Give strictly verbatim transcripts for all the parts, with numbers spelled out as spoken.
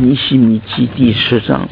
尼希米记第十章。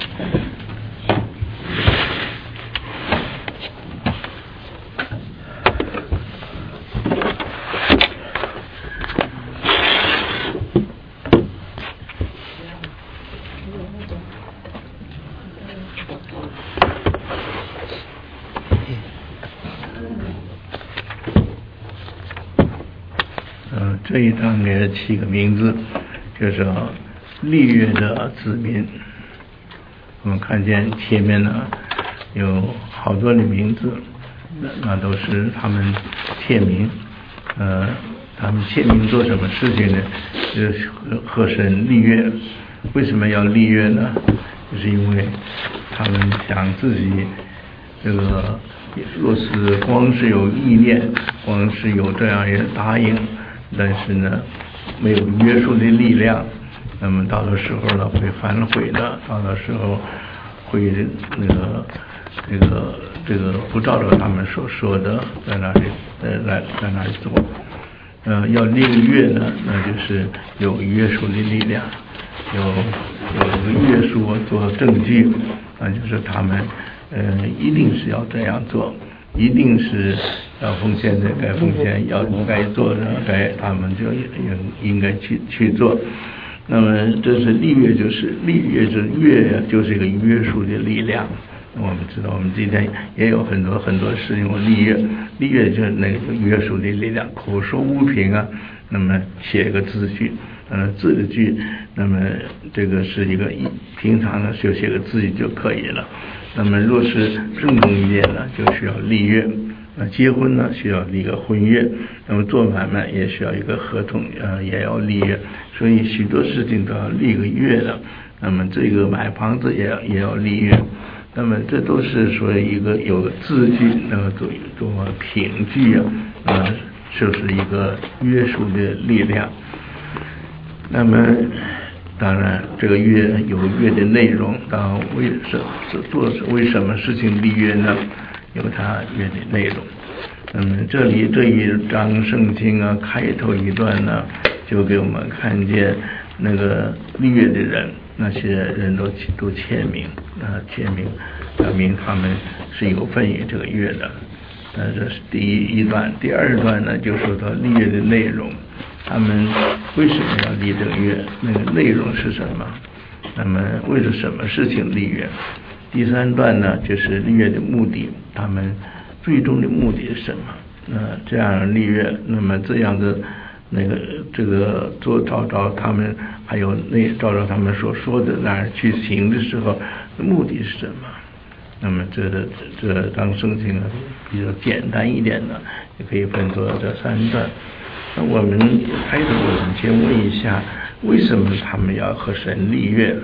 嗯，这一章给它起个名字，就是立约的子民。我们看见前面呢有好多的名字，那那都是他们签名。呃，他们签名做什么事情呢？就是和和神立约。为什么要立约呢？就是因为他们想自己这个，若是光是有意念，光是有这样一个答应，但是呢没有约束的力量，那么到的时候呢会反悔的，到的时候会那个这个这个不照着他们所说的在那里呃来在那里做。呃，要立个约呢，那就是有约束的力量，有有个约束做证据，那就是他们呃一定是要这样做，一定是要奉献的该奉献，要该做的该他们就应应该去去做。那么这是立约，就是立约，就是约就是一个约束的力量。我们知道我们今天也有很多很多事用立约，立约就是那个约束的力量，口说无凭啊，那么写一个字句，呃字的句，那么这个是一个平常呢就写个字句就可以了。那么若是正宗一点呢，就需要立约。那结婚呢需要立个婚约，那么做买卖也需要一个合同，呃也要立约，所以许多事情都要立个约的。那么这个买房子也要也要立约，那么这都是说一个有个字据，那么做做凭据啊，呃就是一个约束的力量。那么当然这个约有约的内容，当为什做为什么事情立约呢？有它约的内容。那么这里这一章圣经啊开头一段呢，就给我们看见那个立约的人，那些人都都签名啊签名，表明他们是有份于这个约的。呃，这是第一一段。第二段呢，就说到立约的内容，他们为什么要立这个约？那个内容是什么？那么为了什么事情立约？第三段呢，就是立约的目的，他们最终的目的是什么？呃，这样立约，那么这样的那个这个做照着他们，还有那照着他们所说的那样去行的时候，目的是什么？那么这这当圣经啊比较简单一点的，也可以分作这三段。那我们开头我们先问一下，为什么他们要和神立约？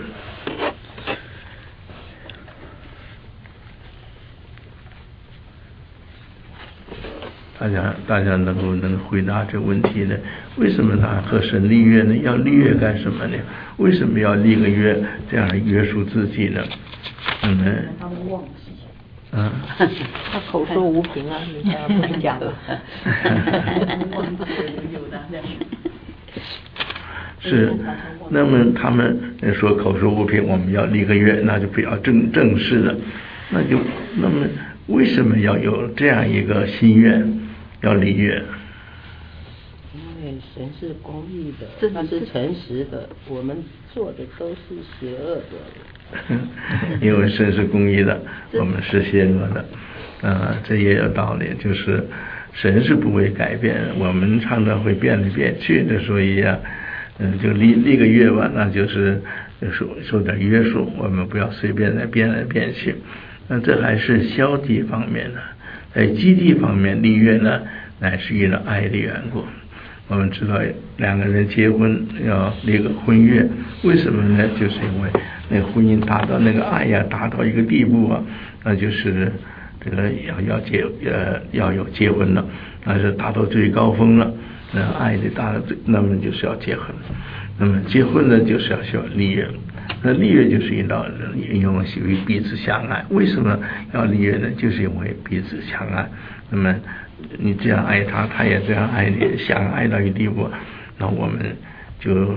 大家大家能够能回答这个问题呢？为什么他和神立约呢？要立约干什么呢？为什么要立个约，这样约束自己呢？嗯， 他们忘记。 嗯， 他口说无凭啊，你这样不讲了。 是，那么他们说口说无凭，我们要立个约，那就比较正正式的。那就那么为什么要有这样一个心愿？要立约， 因为神是公义的，他是诚实的，我们做的都是邪恶的。 因为神是公义的，我们是邪恶的，呃，这也有道理，就是神是不会改变，我们常常会变来变去的，所以啊，嗯，就立立个约吧，那就是受受点约束，我们不要随便的变来变去。那这还是消极方面的。在积极方面立约呢，乃是因为爱的缘故。我们知道两个人结婚要立个婚约，为什么呢？就是因为那个婚姻达到那个爱呀，达到一个地步啊，那就是这个要要结呃要有结婚了，那是达到最高峰了，那爱的达到最，那么就是要结婚。那么结婚呢，就是要需要立约。那立约就是引导因为彼此相爱。为什么要立约呢？就是因为彼此相爱。那么你这样爱他，他也这样爱你，相爱到一地步，那我们就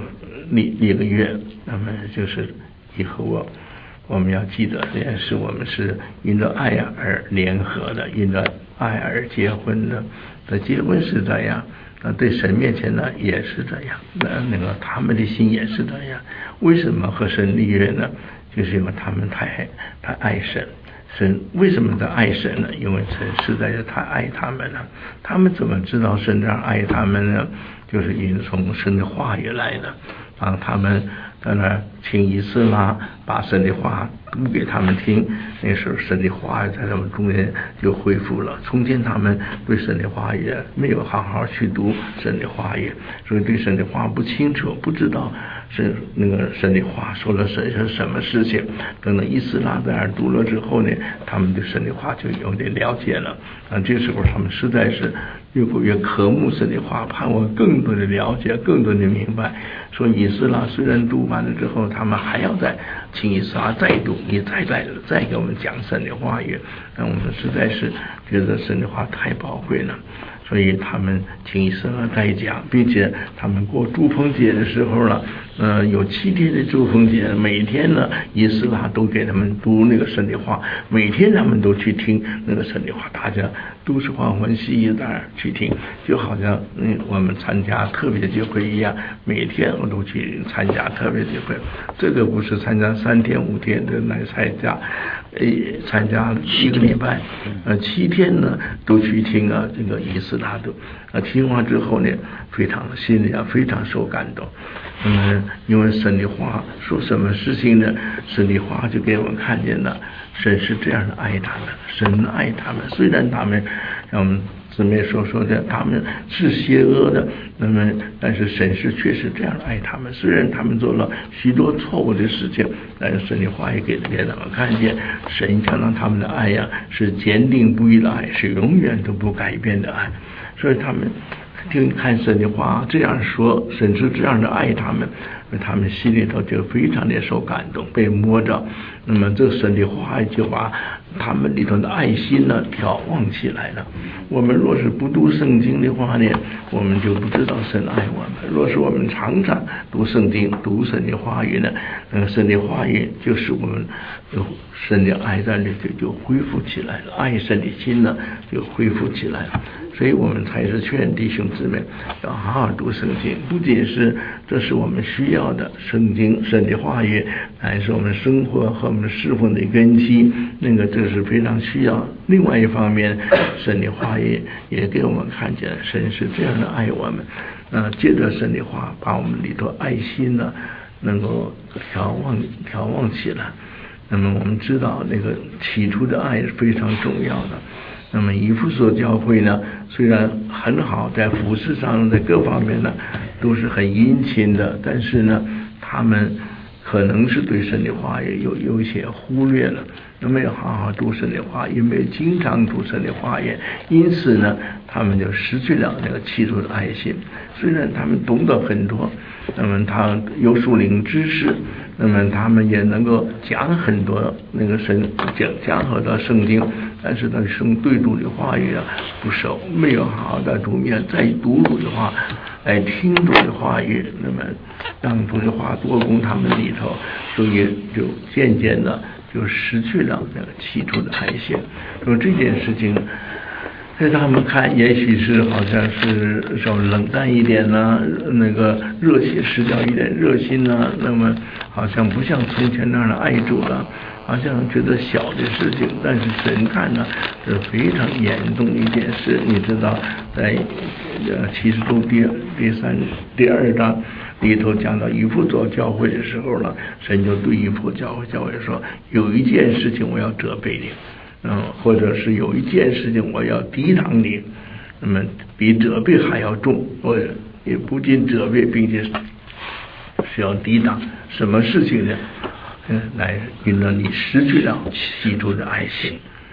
立立个约，那么就是以后我我们要记得这件事，我们是因着爱而联合的，因着爱而结婚的。那结婚是这样，那对神面前呢也是这样，那那个他们的心也是这样。为什么和神立约呢？就是因为他们太太爱神。神为什么在爱神呢？因为神实在是太爱他们了。他们怎么知道神这样爱他们呢？就是因从神的话语来的。让他们在那儿请以斯拉把神的话读给他们听，那时候神的话语在他们中间就恢复了。从前他们对神的话语没有好好去读神的话语，所以对神的话不清楚，不知道神那个神的话说了神是什么事情。等到以斯拉在那儿读了之后呢，他们对神的话就有点了解了。啊，这时候他们实在是越过越渴慕神的话，盼望更多的了解，更多的明白。说以斯拉虽然读完了之后，他们还要再请以斯拉再读，你再再再给我们讲神的话语。那我们实在是觉得神的话太宝贵了，所以他们请以斯拉再讲，并且他们过祝棚节的时候呢，呃，有七天的祝棚节，每天呢以斯拉都给他们读那个神的话，每天他们都去听那个神的话，大家都是欢欢喜喜的去听，就好像嗯我们参加特别聚会一样，每天我都去参加特别聚会。这个不是参加三天五天的来参加，呃，参加一个礼拜，呃，七天呢都去听啊，这个以斯拉都啊，听完之后呢，非常心里啊非常受感动。那么因为神的话说什么事情呢？神的话就给我们看见了，神是这样的爱他们，神爱他们，虽然他们让我们姊妹所说的他们是邪恶的，那么但是神是确实这样的爱他们，虽然他们做了许多错误的事情，但是神的话也给给他们看见，神想让他们的爱呀是坚定不移的爱，是永远都不改变的爱。所以他们听看神的话这样说，神是这样的爱他们，他们心里头就非常的受感动，被摸着。那么这神的话就把他们里头的爱心呢眺望起来了。我们若是不读圣经的话呢，我们就不知道神爱我们。若是我们常常读圣经，读神的话语呢，呃，神的话语就使我们有神的爱在里头就恢复起来了，爱神的心呢就恢复起来了。所以我们才是劝弟兄姊妹要好好读圣经，不仅是这是我们需要的圣经神的话语，还是我们生活和我们侍奉的根基，那个这是非常需要。另外一方面，神的话语也给我们看见神是这样的爱我们，呃，借着神的话把我们里头爱心呢能够眺望眺望起来。那么我们知道那个起初的爱是非常重要的。那么以弗所教会呢，虽然很好，在服事上在各方面呢都是很殷勤的，但是呢他们可能是对神的话也有有一些忽略了，那么要好好读神的话，因为经常读神的话也因此呢他们就失去了那个起初的爱心。虽然他们懂得很多，那么他有属灵知识，那么他们也能够讲很多那个神讲讲很多圣经，但是呢圣对主的话语啊不熟，没有好好的读面再读主的话来听主的话语，那么让主的话多攻他们里头，所以就渐渐的就失去了那个起初的爱心。说这件事情在他们看也许是好像是稍微冷淡一点呢，那个热心失掉一点热心呢，那么好像不像从前那样的爱主了，好像觉得小的事情，但是神看呢是非常严重的一件事。你知道在呃启示录第第三第二章里头讲到以弗所教会的时候呢，神就对以弗所教会教会说，有一件事情我要责备你，嗯，或者是有一件事情我要抵挡你，那么比责备还要重，我也不仅责备，并且是要抵挡。什么事情呢？嗯，来引导你失去了起初的爱心。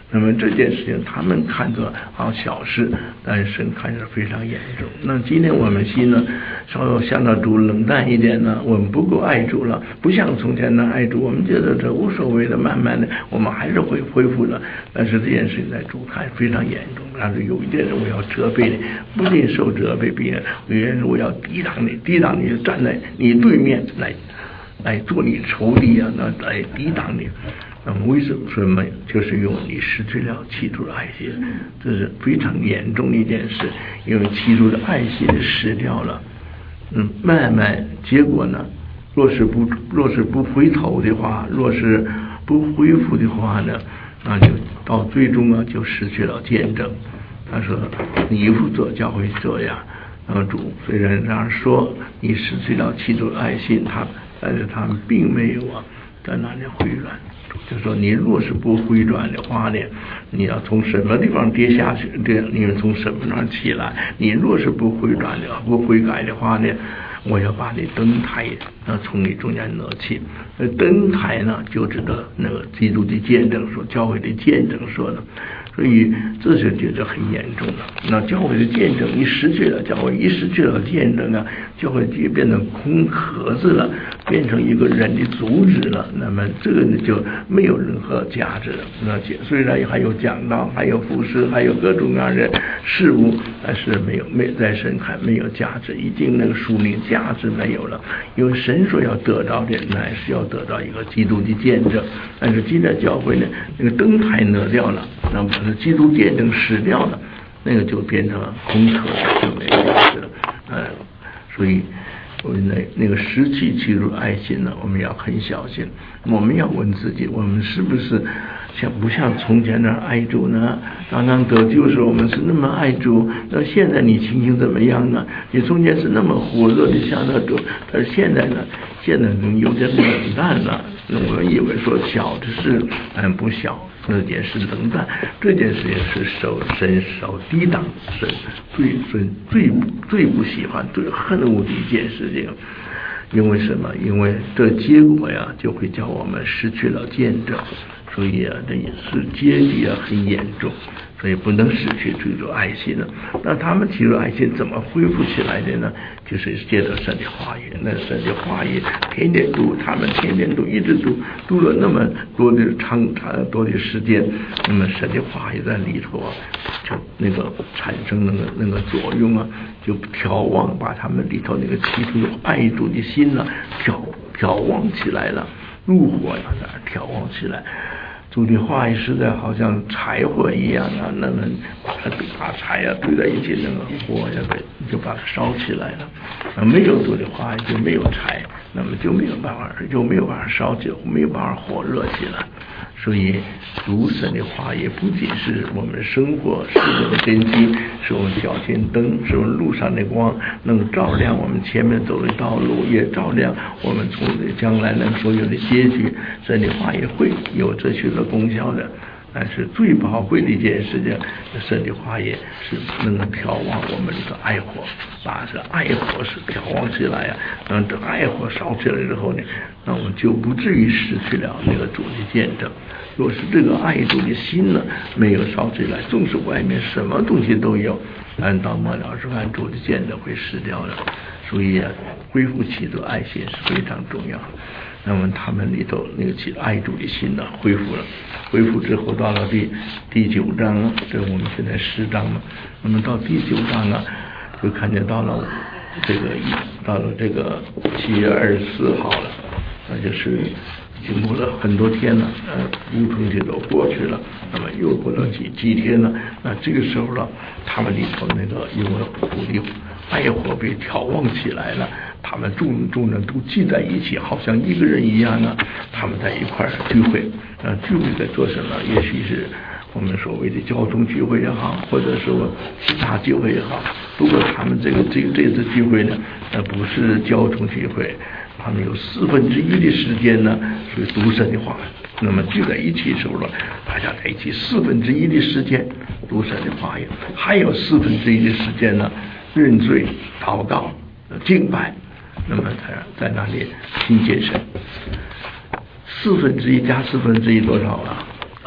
那么这件事情他们看作好小事，但是神看着非常严重。那今天我们心呢稍微向到主冷淡一点呢，我们不够爱主了，不像从前的爱主，我们觉得这无所谓的，慢慢的我们还是会恢复的。但是这件事情在主看非常严重，但是有一件事我要责备你，不仅受责备，并且有些人我要抵挡你，抵挡你站在你对面来来做你仇敌啊，那来抵挡你。那么为什么什么就是用你失去了起初的爱心，这是非常严重的一件事，因为起初的爱心失掉了，嗯，慢慢结果呢，若是不若是不回头的话，若是不恢复的话呢，那就到最终啊就失去了见证。他说你不做教会这样，那么主虽然这样说你失去了起初的爱心，他但是他们并没有啊在那里回转。就说你若是不回转的话呢，你要从什么地方跌下去，这你要从什么地方起来，你若是不回转的不悔改的话呢，我要把你灯台啊从你中间挪去。那灯台呢就指的那个基督的见证说，教会的见证说的，所以这是觉得很严重的。那教会的见证一失去了，教会一失去了见证啊，教会就变成空壳子了，变成一个人的组织了，那么这个呢就没有任何价值了。那虽然还有讲道，还有服饰，还有各种各样的事物，但是没有没在神看没有价值，已经那个属灵价值没有了。因为神说要得到的乃是要得到一个基督的见证，但是今天教会呢那个灯台挪掉了，那么基督见证失掉了，那个就变成空壳，就没有意思了。呃，所以我们那那个失去基督爱心呢，我们要很小心。我们要问自己，我们是不是像不像从前那爱主呢？刚刚得救时我们是那么爱主，那现在你情形怎么样呢？你从前是那么火热的向他主，但是现在呢，现在有点冷淡了。我们以为说小的事，嗯，不小。这件事冷淡，这件事也是受神受抵挡，神最最最最不喜欢、最恨恶的一件事情。因为什么？因为这结果呀，就会叫我们失去了见证。所以啊，这也是阶级啊很严重，所以不能失去这种爱心了。那他们提出爱心怎么恢复起来的呢？就是借着神的话语，那神的话语天天读，他们天天读，一直读，读了那么多的长长多的时间，那么神的话语在里头啊，就那个产生那个那个作用啊，就眺望把他们里头那个起初爱主的心呢、啊，眺眺望起来了。怒火呀，在那眺望起来，主的话语实在好像柴火一样啊，那么把它把柴呀堆在一起，那个火呀就把它烧起来了。啊，没有主的话语就没有柴，那么就没有办法，就没有办法烧起，没有办法火热起来。所以读神的话也不仅是我们生活是我们的根基，是我们脚前灯，是我们路上的光，能照亮我们前面走的道路，也照亮我们从将来能所有的结局。神的话也会有这些的功效的。但是最宝贵的一件事情，神的话也是能够眺望我们的爱火，把这爱火是眺望起来呀、啊。嗯，这爱火烧起来之后呢，那我们就不至于失去了那个主的见证。若是这个爱主的心呢没有烧起来，纵使外面什么东西都有，但到末了时看主的见证会失掉了。所以啊，恢复起这爱心是非常重要的。那么他们里头那个起爱主的心呢恢复了，恢复之后到了第第九章啊，这我们现在十章嘛，那么到第九章啊，就看见到了这个到了这个七月二十四号了，那就是经过了很多天了，呃，五重节都过去了，那么又过了几几天了，那这个时候了，他们里头那个因为主的爱火被眺望起来了。他们众众人都聚在一起，好像一个人一样啊！他们在一块儿聚会，呃，聚会在做什么？也许是我们所谓的交通聚会也好，或者说其他聚会也好。不过他们这个这个这次聚会呢，呃，不是交通聚会，他们有四分之一的时间呢是读神的话。那么聚在一起的时候呢，大家在一起四分之一的时间读神的话语，还有四分之一的时间呢认罪、祷告、敬拜。那么在在那里亲近神，四分之一加四分之一多少啊？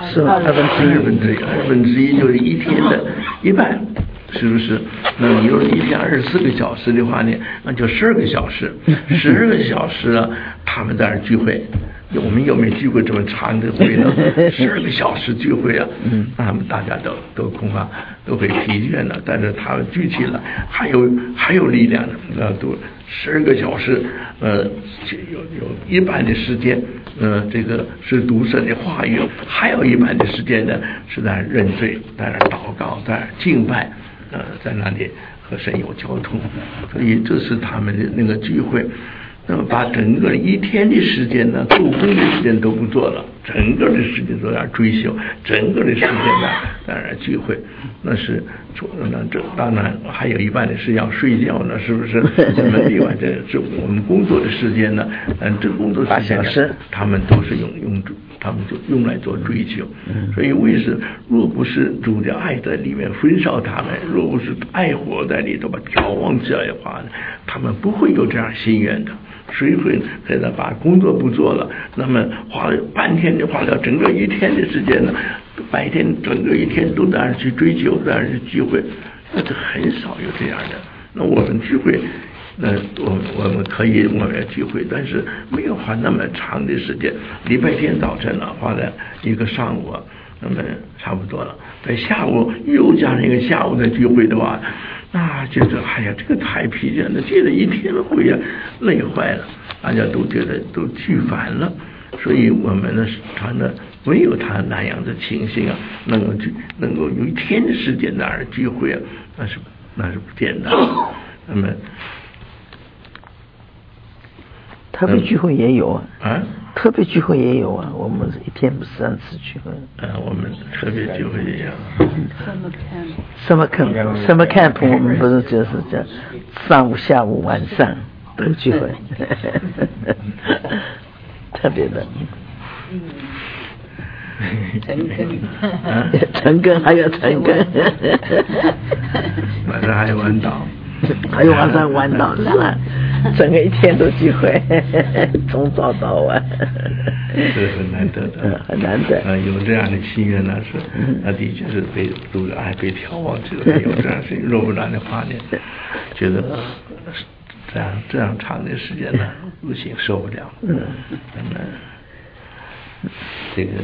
是二分之一， 二分之一，二分之一就是一天的一半，是不是？那你要是一天二十四个小时的话呢，那就十二个小时，十二个小时啊，他们在那儿聚会。我们有没有聚过这么长的会呢？十二个小时聚会啊，嗯，他们大家都都恐怕都会疲倦了，但是他们聚起来还有还有力量的，呃，都十二个小时，呃，有有一半的时间，呃，这个是读神的话语，还有一半的时间呢是在认罪，在那祷告，在那敬拜，呃，在那里和神有交通，所以这是他们的那个聚会。那么把整个一天的时间呢，做工的时间都不做了，整个的时间都在追求，整个的时间呢在那聚会，那是那这当然还有一半的是要睡觉呢，是不是？那么另外这这我们工作的时间呢，嗯，这工作时间呢，他们都是用用他们就用来做追求。所以为什若不是主的爱在里面焚烧他们，若不是爱火在里头把眺望起来的话呢，他们不会有这样心愿的。谁会给他把工作不做了？那么花了半天就花了整个一天的时间呢，白天整个一天都在那去追求，在那去聚会，那是很少有这样的。那我们聚会，那我我们可以我们要聚会，但是没有花那么长的时间。礼拜天早晨呢，花了一个上午，那么差不多了。在下午又加上一个下午的聚会的话。那觉得哎呀，这个太疲倦了，接了一天的会呀，累坏了，大家都觉得都聚烦了，所以我们呢，他呢没有他那样的情形啊，能够去能够有一天的时间在那儿聚会啊，那是那是不简单。那么特别聚会也有啊， 啊， 特别聚会也有啊，我们一天不是三次聚会。 呃、啊，我们特别聚会也有。 Summer camp，Summer camp， 我们不是就是这上午、下午、晚上都聚会，特别的。 陈根， 陈根还有陈根， 晚上还有晚祷。 还有晚上晚祷是吧？整个一天都聚会，从早到晚， 这是很难得的， 嗯，很难得。 呃，有这样的心愿呢，是那的确是被主的爱被眺望起来，有这样事情，若不然的话呢，觉得这样这样长的时间呢，不行，受不了。嗯，那么这个。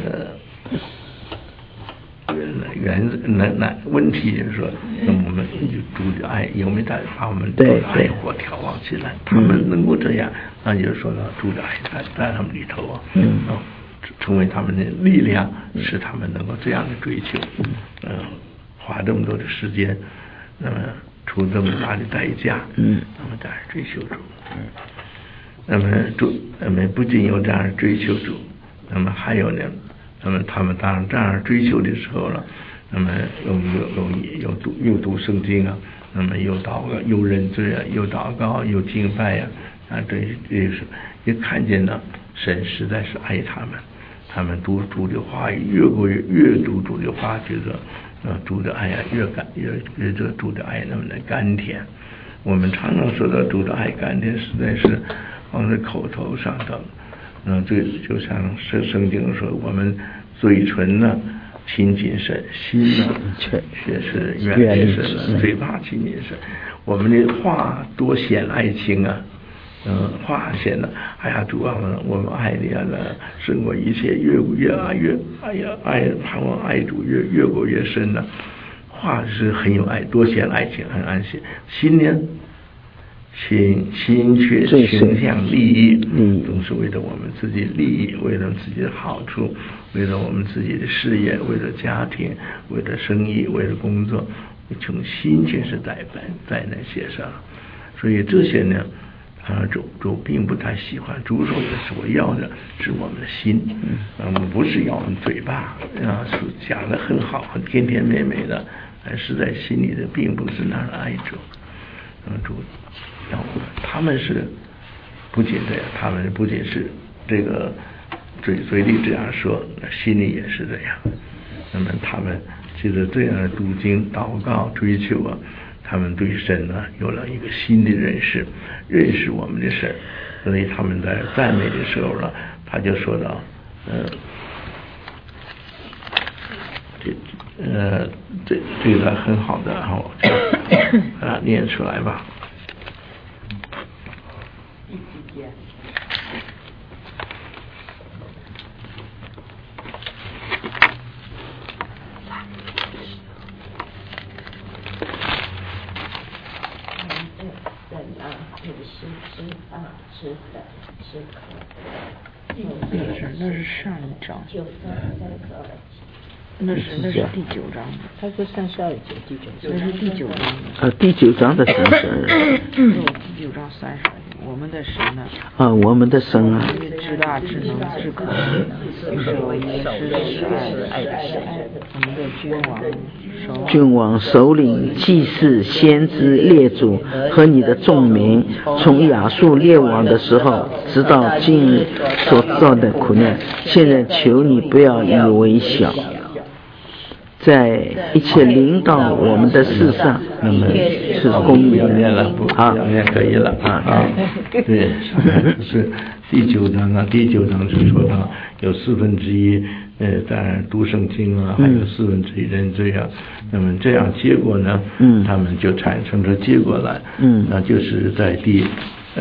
原那那问题就是说，那我们就主的爱有没有在把我们主的爱火眺望起来？他们能够这样，那就是说呢，主的爱在在他们里头啊，嗯，成为他们的力量，使他们能够这样的追求，嗯，花这么多的时间，那么出这么大的代价，嗯，那么在追求主，嗯，那么主，那么不仅有这样追求主，那么还有呢。那么他们当然这样追求的时候了，那么有有有有读又读圣经啊，那么又祷告又认罪啊，又祷告又敬拜呀，啊，这这是也看见了神实在是爱他们，他们读主的话语越过越越读主的话，觉得呃主的爱呀越感越越这主的爱那么的甘甜。我们常常说到主的爱甘甜，实在是放在口头上的。嗯，这就像圣圣经说，我们嘴唇呢亲近神，心呢却却是远离神了。嘴巴亲近神，我们的话多显爱情啊，嗯，话显了，哎呀，主啊，我们爱你啊，胜过一切，越越爱越哎呀爱盼望爱主越越过越深了。话是很有爱，多显爱情，很安心。心呢？心心却倾向利益，总是为了我们自己利益，为了自己的好处，为了我们自己的事业，为了家庭，为了生意，为了工作，从心却是在在在那些上，所以这些呢，啊，主主并不太喜欢。主说的所要的是我们的心，我们不是要我们嘴巴啊，讲的很好，很甜甜美美的，但是在心里的并不是那样的爱主，嗯，主。他们是不仅这样，他们不仅是这个嘴嘴里这样说，心里也是这样。那么他们借着这样的读经、祷告、追求啊，他们对神呢有了一个新的认识，认识我们的神。所以他们在赞美的时候呢，他就说到，嗯、呃， 呃，这这个很好的，然后就把它念出来吧。 那是上一章，那是那是第九章的， 他说三十二节第九章， 那是第九章的。 呃，第九章的三十二。 第九章三十二节，我们的神呢？ 啊，我们的神啊！ 至大至能至可信，是我们是爱的神，我们的君王。 君王、首领、祭司、先知、列祖和你的众民，从亚述列王的时候，直到今日所造的苦难，现在求你不要以为小。在一切领导我们的事上，那么是公义的。 念了，不啊，念可以了啊啊，对，是第九章啊，第九章是说到有四分之一，呃，当然读圣经啊，还有四分之一认罪啊，那么这样结果呢，嗯，他们就产生出结果来，嗯，那就是在第呃。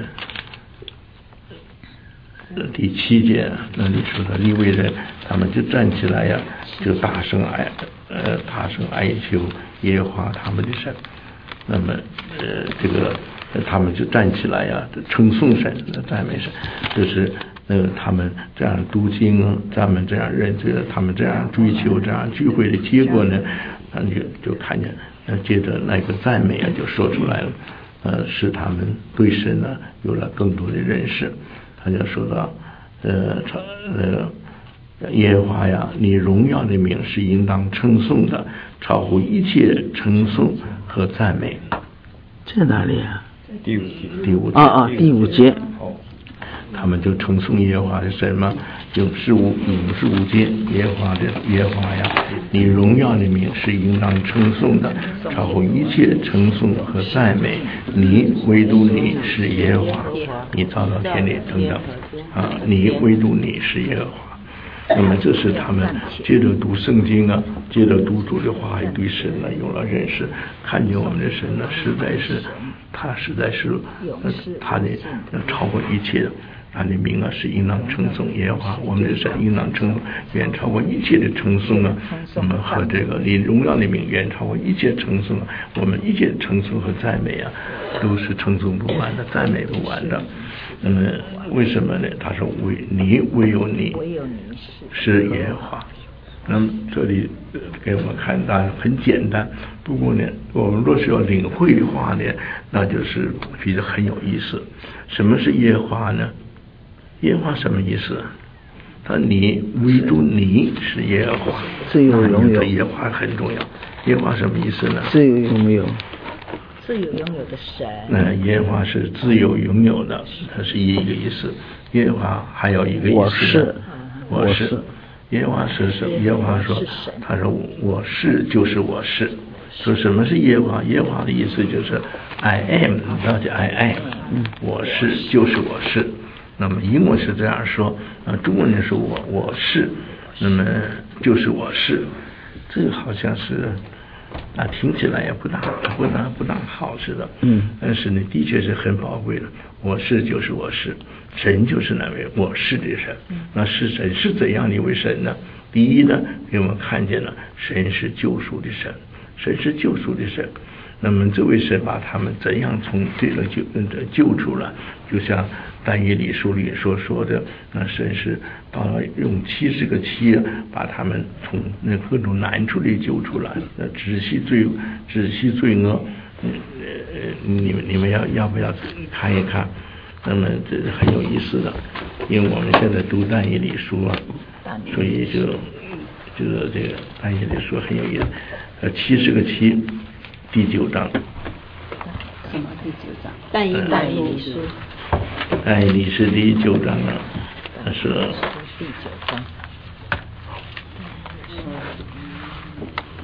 第七节那里说的利未人，他们就站起来呀，就大声哀呃大声哀求耶和华他们的神。那么呃这个他们就站起来呀，称颂神，赞美神，就是呃他们这样读经，咱们这样认罪，他们这样追求，这样聚会的结果呢，他就就看见，呃接着那个赞美啊就说出来了，呃使他们对神呢有了更多的认识。他就说到，呃，呃，耶和华呀，你荣耀的名是应当称颂的，超乎一切称颂和赞美。 在哪里啊？ 第五节。第五节。 啊啊，第五节。 他们就称颂耶和华的神嘛，永世无永世无间，耶和华的耶和华呀，你荣耀的名是应当称颂的，超乎一切称颂和赞美。你唯独你是耶和华，你造到天地等等啊，你唯独你是耶和华。那么这是他们接着读圣经啊，接着读主的话语，对神呢有了认识，看见我们的神呢实在是，他实在是，呃、他的超过一切的。他的名啊是应当称颂耶和华，我们的神应当称颂，远超过一切的称颂啊。那么和这个你荣耀的名远超过一切称颂啊，我们一切称颂和赞美啊，都是称颂不完的，赞美不完的。那么为什么呢？他说唯你唯有你是耶和华。那么这里给我们看，当然很简单，不过呢，我们若是要领会的话呢，那就是比较很有意思。什么是耶和华呢？耶和华什么意思？他你唯独你是耶和华， 自由拥有。 耶和华很重要。耶和华什么意思呢？ 自由拥有。 自由拥有的神。 那耶和华是自由拥有的，它是一个意思。耶和华还有一个意思， 我是， 我是。耶和华是什么？耶和华说，他说我是就是我是。说什么是耶和华？耶和华的意思就是 I am， 了解 I am， 我是就是我是。那么英文是这样说，啊，中文人说我我是，那么就是我是，这个好像是啊，听起来也不大不大不大好似的，嗯，但是呢，的确是很宝贵的。我是就是我是，神就是那位我是的神。那是神是怎样的一位神呢？第一呢，给我们看见了神是救赎的神，神是救赎的神。那么这位神把他们怎样从这个救救出了？就像但以理书里所说的，那神是到了用七十个七把他们从那各种难处里救出来，那止息罪止息罪恶。呃，你们你们要要不要看一看？那么这是很有意思的，因为我们现在读但以理书啊，所以就这个这个但以理书很有意思。呃，七十个七，第九章。 什么第九章？但以理书。 但以理是第九章啊，他说。 第九章。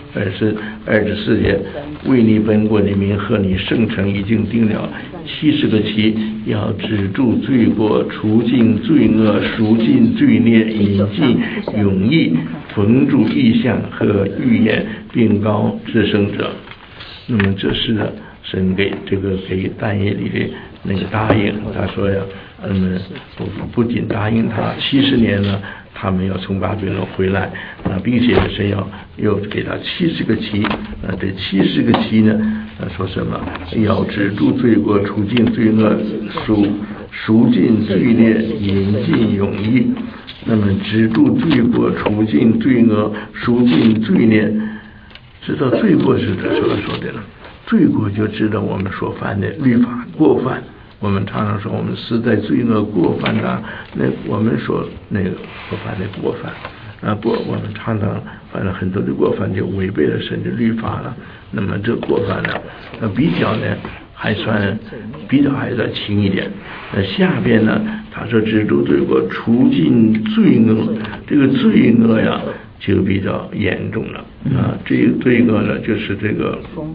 二十二十四节，为你本国的民和你圣城已经定了七十个期，要止住罪过，除尽罪恶，赎尽罪孽，引进永义，封住异象和预言，并高至圣者。那么这是神给这个给但以理的那个答应，他说呀，那么不不仅答应他七十年呢，他们要从巴比伦回来啊，并且神要又给他七十个期啊，这七十个期呢，啊说什么？要止住罪过，除尽罪恶，赎赎尽罪孽，引进永义。那么止住罪过，除尽罪恶，赎尽罪孽。知道罪过是他所说的了，罪过就知道我们所犯的律法过犯。我们常常说我们实在罪恶过犯啊，那我们所那个所犯的过犯啊，不，我们常常犯了很多的过犯，就违背了神的律法了。那么这过犯呢，那比较呢还算比较还算轻一点。那下边呢，他说止住罪过，除尽罪恶，这个罪恶呀就比较严重了啊。这个罪恶呢，就是这个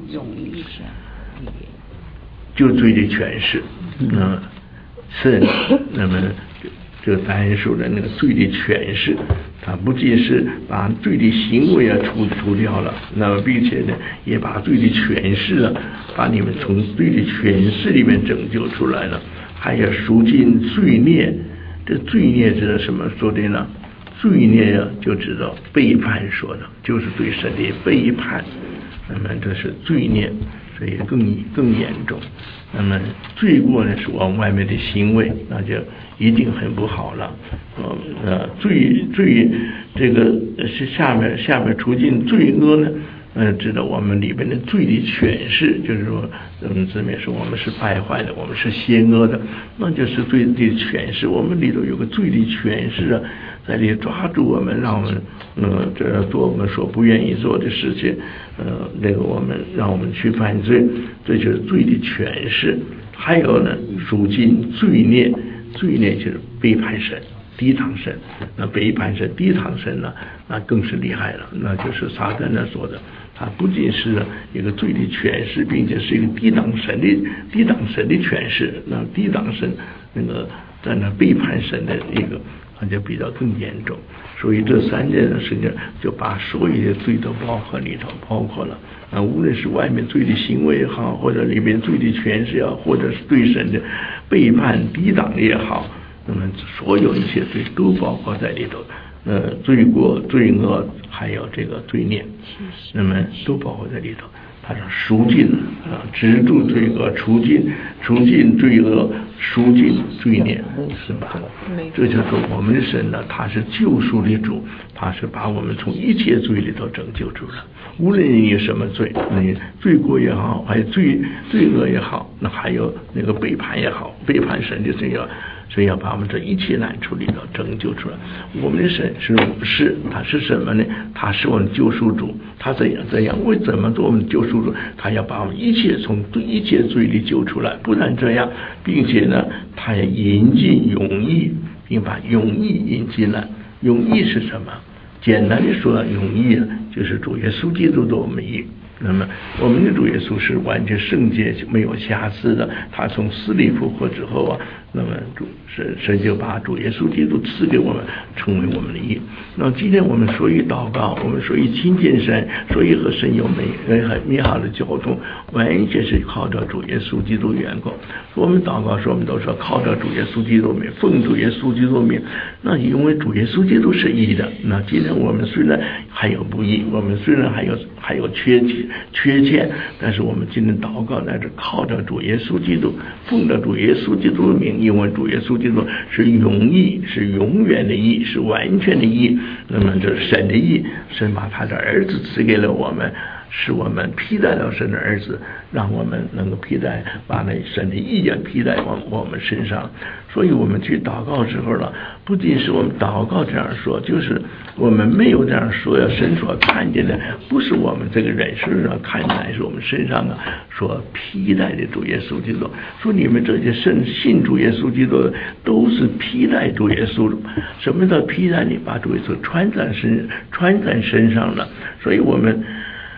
就罪的诠释。嗯，是，那么这个单数的那个罪的诠释，它不仅是把罪的行为啊除除掉了，那么并且呢，也把罪的诠释啊，把你们从罪的诠释里面拯救出来了，还要赎尽罪孽。这罪孽是什么说的呢？罪孽啊，就知道背叛说的，就是对神的背叛。那么这是罪孽，所以更更严重。那么罪过呢是往外面的行为，那就一定很不好了。呃，罪罪这个是下面下面除尽罪恶呢，呃，知道我们里边的罪的诠释，就是说，嗯，字面说我们是败坏的，我们是邪恶的，那就是罪的诠释。我们里头有个罪的诠释啊，在里抓住我们，让我们，呃，这做我们所不愿意做的事情，呃，那个我们让我们去犯罪，这就是罪的诠释。还有呢，赎尽罪孽，罪孽就是背叛神。抵挡神，那背叛神、抵挡神呢，那更是厉害了。那就是撒旦那说的，他不仅是一个罪的诠释，并且是一个抵挡神的抵挡神的诠释。那抵挡神那个在那背叛神的一个，那就比较更严重。所以这三件事情就把所有的罪都包括里头，包括了啊，无论是外面罪的行为也好，或者里面罪的诠释也好，或者是对神的背叛、抵挡也好。那么所有一切罪都包括在里头，呃，罪过、罪恶，还有这个罪孽，那么都包括在里头。他说赎尽啊，止住罪恶，除尽除尽罪恶，赎尽罪孽，是吧？这就是我们的神呢，他是救赎的主，他是把我们从一切罪里头拯救出来。无论你有什么罪，你罪过也好，还有罪罪恶也好，那还有那个背叛也好，背叛神的罪恶。所以要把我们这一切难处里头拯救出来。我们的神是是他是什么呢？他是我们救赎主，他怎样怎样为怎么做我们救赎主？他要把我们一切从一切罪里救出来，不然这样，并且呢，他要引进永义，并把永义引进来。永义是什么？简单的说，永义啊，就是主耶稣基督的我们义。那么我们的主耶稣是完全圣洁没有瑕疵的，他从死里复活之后啊，那么主神神就把主耶稣基督赐给我们，成为我们的义。那今天我们所以祷告，我们所以亲近神，所以和神有美很美好的交通，完全是靠着主耶稣基督缘故。我们祷告说，我们都说靠着主耶稣基督名，奉主耶稣基督名。那因为主耶稣基督是义的，那今天我们虽然还有不义，我们虽然还有还有缺欠缺欠，但是我们今天祷告乃是靠着主耶稣基督，奉着主耶稣基督的名，因为主耶稣基督是永义，是永远的义，是完全的义。那么这是神的义，神把他的儿子赐给了我们，使我们披戴了神的儿子，让我们能够披戴，把那神的义啊披戴往我们身上。所以我们去祷告之后呢，不仅是我们祷告这样说，就是我们没有这样说，要神所看见的不是我们这个人身上看见，是我们身上啊所披戴的主耶稣基督。说你们这些信信主耶稣基督的都是披戴主耶稣。什么叫披戴？你把主耶稣穿在身穿在身上了。所以我们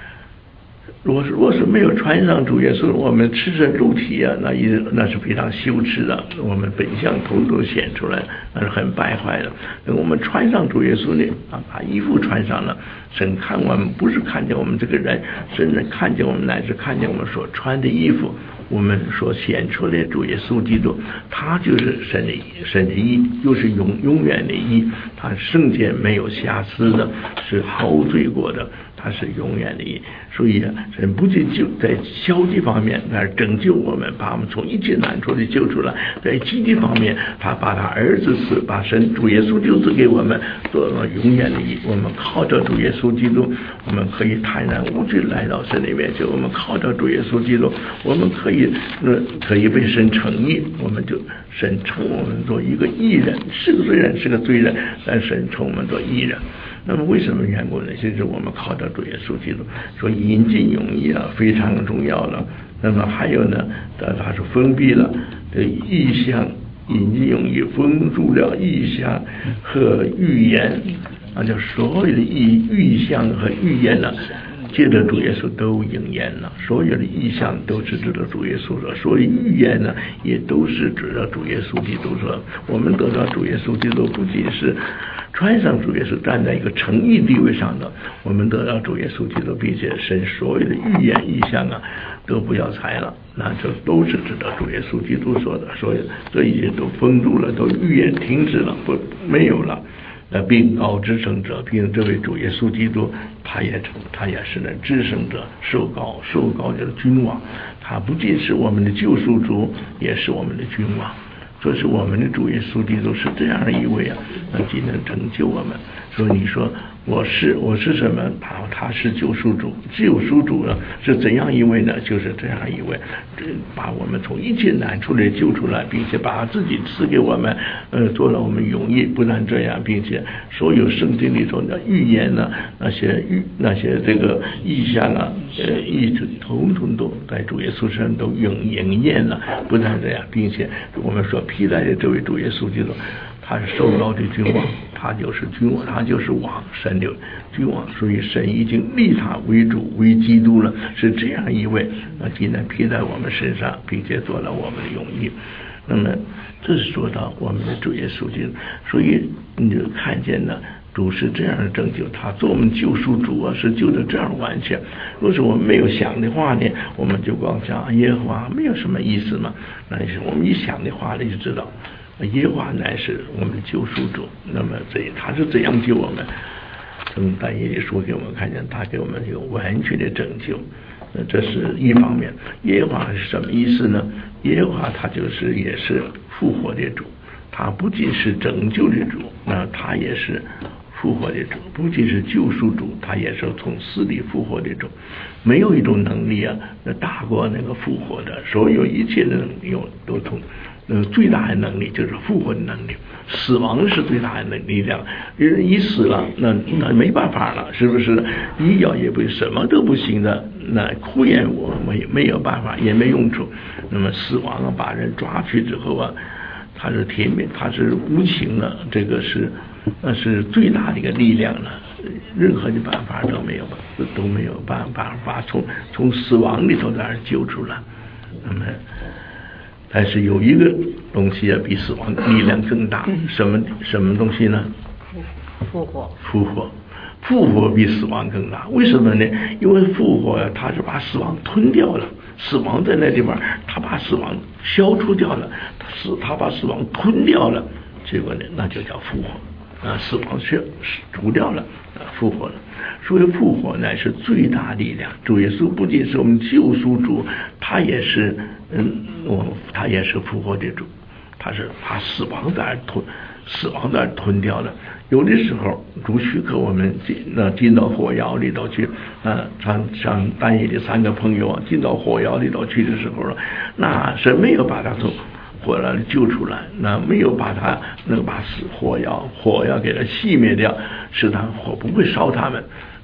如果是如果是没有穿上主耶稣，我们赤身露体啊，那一那是非常羞耻的，我们本相统统显出来，那是很败坏的。等我们穿上主耶稣呢，啊，把衣服穿上了，神看我们不是看见我们这个人，甚至看见我们乃至看见我们所穿的衣服。我们所显出来的主耶稣基督，他就是神的神的义，又是永永远的义，他圣洁没有瑕疵的，是毫无罪过的，他是永远的义。所以啊，神不仅就在消极方面来拯救我们，把我们从一切难处里救出来，在积极方面，他把他儿子赐，把神主耶稣就赐给我们，做了永远的义。我们靠着主耶稣基督，我们可以坦然无惧来到神的面前。我们靠着主耶稣基督，我们可以呃可以被神称义，我们就神称我们做一个义人，是个罪人是个罪人，但神称我们做义人。那么为什么缘故呢？就是我们靠着主耶稣基督，所以引进永义啊非常重要了。那么还有呢，它是封闭了的意象，引进永义封住了意象和预言啊，就所有的意预象和预言呢，借着主耶稣都应验了，所有的意象都是指着主耶稣说，所有预言呢也都是指着主耶稣基督说。我们得到主耶稣基督不仅是穿上主耶稣站在一个诚意地位上的，我们得到主耶稣基督，并且神所有的预言意象啊都不要猜了，那这都是指着主耶稣基督说的，所以这一切都封住了，都预言停止了，不没有了。那并高之胜者，并这位主耶稣基督，他也他也是那至胜者，受高受高者的君王，他不仅是我们的救赎主，也是我们的君王。这是我们的主耶稣基督是这样的一位啊，那既能拯救我们。所以你说我是我是什么？他他是救赎主，救赎主呢是怎样一位呢？就是这样一位，把我们从一切难处里救出来，并且把他自己赐给我们，呃，做了我们永义。不但这样，并且所有圣经里头的预言呢，那些预那些这个意象啊，呃，一直统统都在主耶稣身上都应应验了。不但这样，并且我们所披戴的这位主耶稣基督，他是受膏的君王，他就是君王，他就是王，神的君王，所以神已经立他为主为基督了，是这样一位啊，今天披在我们身上，并且做了我们的永义。那么这是说到我们的主耶稣基督，所以你就看见了主是这样的拯救，他做我们救赎主啊，是救的这样完全。若是我们没有想的话呢，我们就光讲耶和华没有什么意思嘛。那是我们一想的话呢，就知道耶和华乃是我们的救赎主。那么这他是怎样救我们？从但以理书给我们看见，他给我们有完全的拯救。那这是一方面。耶和华是什么意思呢？耶和华他就是也是复活的主，他不仅是拯救的主，那他也是复活的主，不仅是救赎主，他也是从死里复活的主。没有一种能力啊，那大过那个复活的，所有一切的能力都从呃最大的能力就是复活的能力。死亡是最大的力量，人一死了，那那没办法了，是不是？医药也不什么都不行的，那哭也我没没有办法，也没用处。那么死亡啊，把人抓去之后啊，他是天命，他是无情的，这个是那是最大的一个力量了，任何的办法都没有都没有办法把从从死亡里头把人救出来。那么但是有一个东西啊，比死亡的力量更大，什么什么东西呢？ 复活。 复活，复活比死亡更大。为什么呢？因为复活啊，它是把死亡吞掉了，死亡在那地方，他把死亡消除掉了，他死他把死亡吞掉了，结果呢，那就叫复活啊，死亡是除掉了啊，复活了。所以复活乃是最大力量。主耶稣不仅是我们救赎主，他也是嗯，我他也是复活的主，他是把死亡在那吞，死亡在那吞掉了。有的时候主许可我们进那进到火窑里头去啊，像像但以理的三个朋友啊，进到火窑里头去的时候，那是没有把他从火窑里救出来，那没有把他那个把死火窑火要给他熄灭掉，使他火不会烧他们。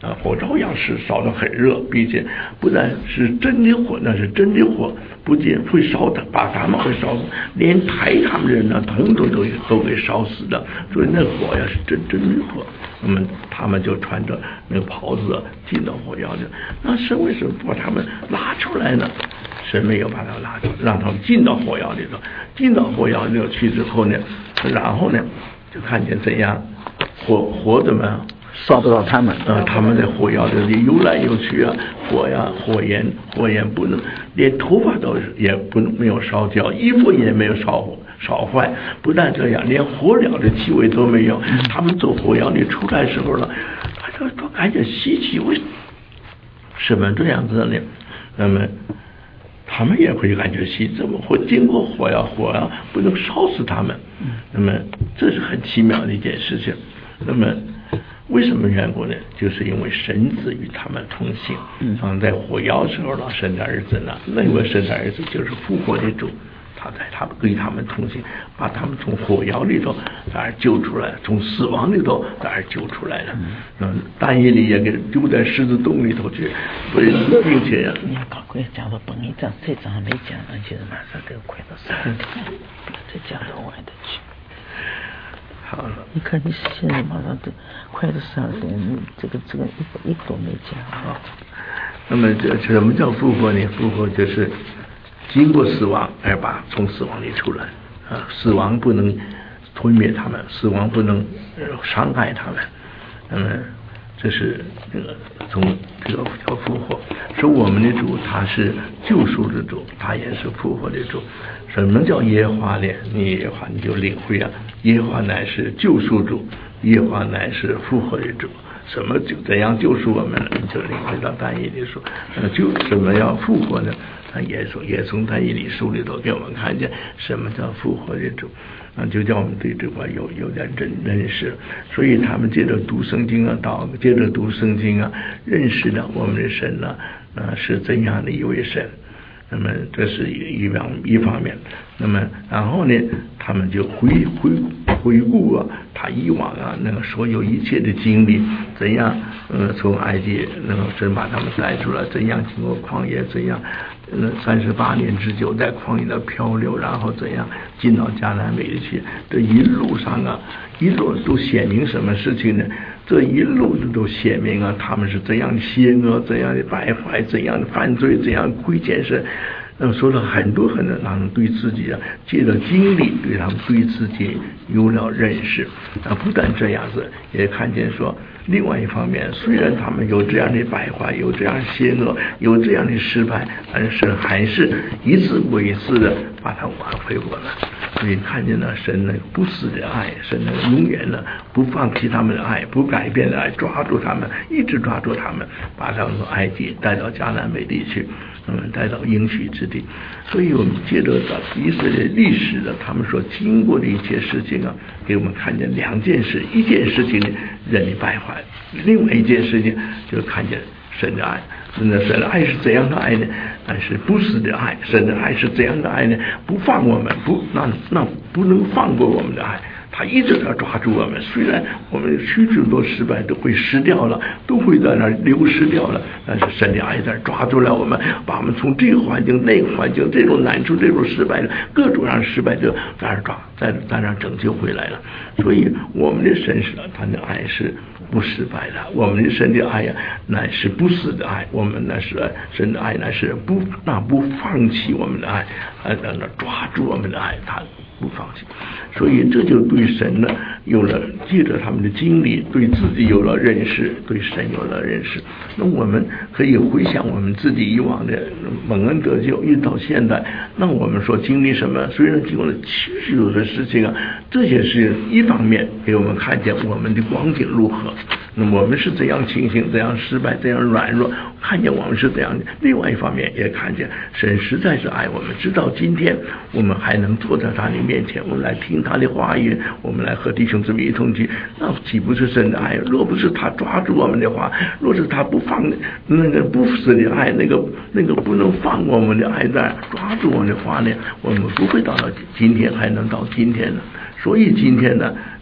啊，火照样是烧得很热，并且不但是真的火，那是真的火，不仅会烧的，把他们会烧死，连抬他们人呢，统统都都给烧死的。所以那火呀是真真的火。那么他们就穿着那个袍子进到火窑里。那神为什么不把他们拉出来呢？神没有把他们拉出来，让他们进到火窑里头。进到火窑里头去之后呢，然后呢就看见怎样火火怎么样烧不到他们啊、呃！他们在火窑里游来游去啊，火呀，火焰，火焰不能，连头发都也不没有烧掉，衣服也没有烧烧坏。不但这样，连火燎的气味都没有。他们从火窑里出来时候呢，他就都感觉稀奇，为什么这样子呢？那么他们也会感觉稀，怎么会经过火呀？火呀不能烧死他们。那么这是很奇妙的一件事情。那么为什么缘故呢？就是因为神子与他们同行。嗯，啊，在火窑时候呢，神的儿子呢，那位神的儿子就是复活的主，他在他们与他们同行，把他们从火窑里头在而救出来，从死亡里头在而救出来了。嗯，但以理也给丢在狮子洞里头去，所以并且呀， 你要赶快讲到本一章，这章还没讲，而且马上给我快到三点，再讲到外头去。 好了， 你看你现在马上都快到十二点，你这个这个一一个都没讲啊。 那么这什么叫复活呢？复活就是经过死亡而把从死亡里出来啊，死亡不能吞灭他们，死亡不能伤害他们。那么这是这个从这个叫复活。说我们的主他是救赎的主，他也是复活的主。什么叫耶和华呢？你耶和华你就领会啊，耶和华乃是救赎主，耶和华乃是复活的主。什么就怎样救赎我们呢？你就领会到但以理书，那就什么要复活呢？他也说也从但以理书里头给我们看见什么叫复活的主，啊，就叫我们对这块有有点认认识。所以他们接着读圣经啊，到接着读圣经啊，认识了我们的神呢、啊，啊是怎样的一位神。那么这是一方一方面，那么然后呢，他们就回回回顾啊，他以往啊那个所有一切的经历，怎样呃从埃及那个神把他们带出来，怎样经过旷野，怎样呃三十八年之久在旷野的漂流，然后怎样进到迦南美地去，这一路上啊，一路都显明什么事情呢？这一路都显明啊，他们是怎样的邪恶，怎样的败坏，怎样的犯罪，怎样亏欠神。那么说了很多很多，他们对自己啊，借着经历，对他们对自己有了认识。啊，不但这样子，也看见说，另外一方面，虽然他们有这样的败坏，有这样的邪恶，有这样的失败，但是还是一次过一次的把它挽回过来。所以看见了神那个不死的爱，神那个永远的不放弃他们的爱，不改变的爱，抓住他们，一直抓住他们，把他们从埃及带到迦南美地去，嗯，带到应许之地。所以我们接着到以色列历史的他们所经过的一切事情啊，给我们看见两件事，一件事情呢人的败坏，另外一件事情就看见神的爱。神的神的爱是怎样的爱呢？那是不死的爱。神的爱是怎样的爱呢？不放我们，不那那不能放过我们的爱。他一直在抓住我们，虽然我们许许多失败都会失掉了，都会在那流失掉了，但是神的爱在抓住了我们，把我们从这个环境、那个环境、这种难处、这种失败的各种样失败就在那抓，在在那拯救回来了。所以我们的神是他的爱是不失败的，我们的神的爱呀、啊，乃是不死的爱，我们那是神的爱，乃是不那不放弃我们的爱，呃，在那抓住我们的爱，他不放弃。所以这就对神呢有了，借着他们的经历，对自己有了认识，对神有了认识。那我们可以回想我们自己以往的蒙恩得救，一直到现在，那我们说经历什么？虽然经过了许许多的事情啊，这些事情一方面给我们看见我们的光景如何，那么我们是怎样情形，怎样失败，怎样软弱，看见我们是怎样的。另外一方面也看见神实在是爱我们，直到今天我们还能坐在他的面前，我们来听他的话语，我们来和弟兄姊妹一同去，那岂不是神的爱？若不是他抓住我们的话，若是他不放那个不死的爱，那个那个不能放我们的爱在抓住我们的话呢，我们不会到了今天，还能到今天呢。所以今天呢，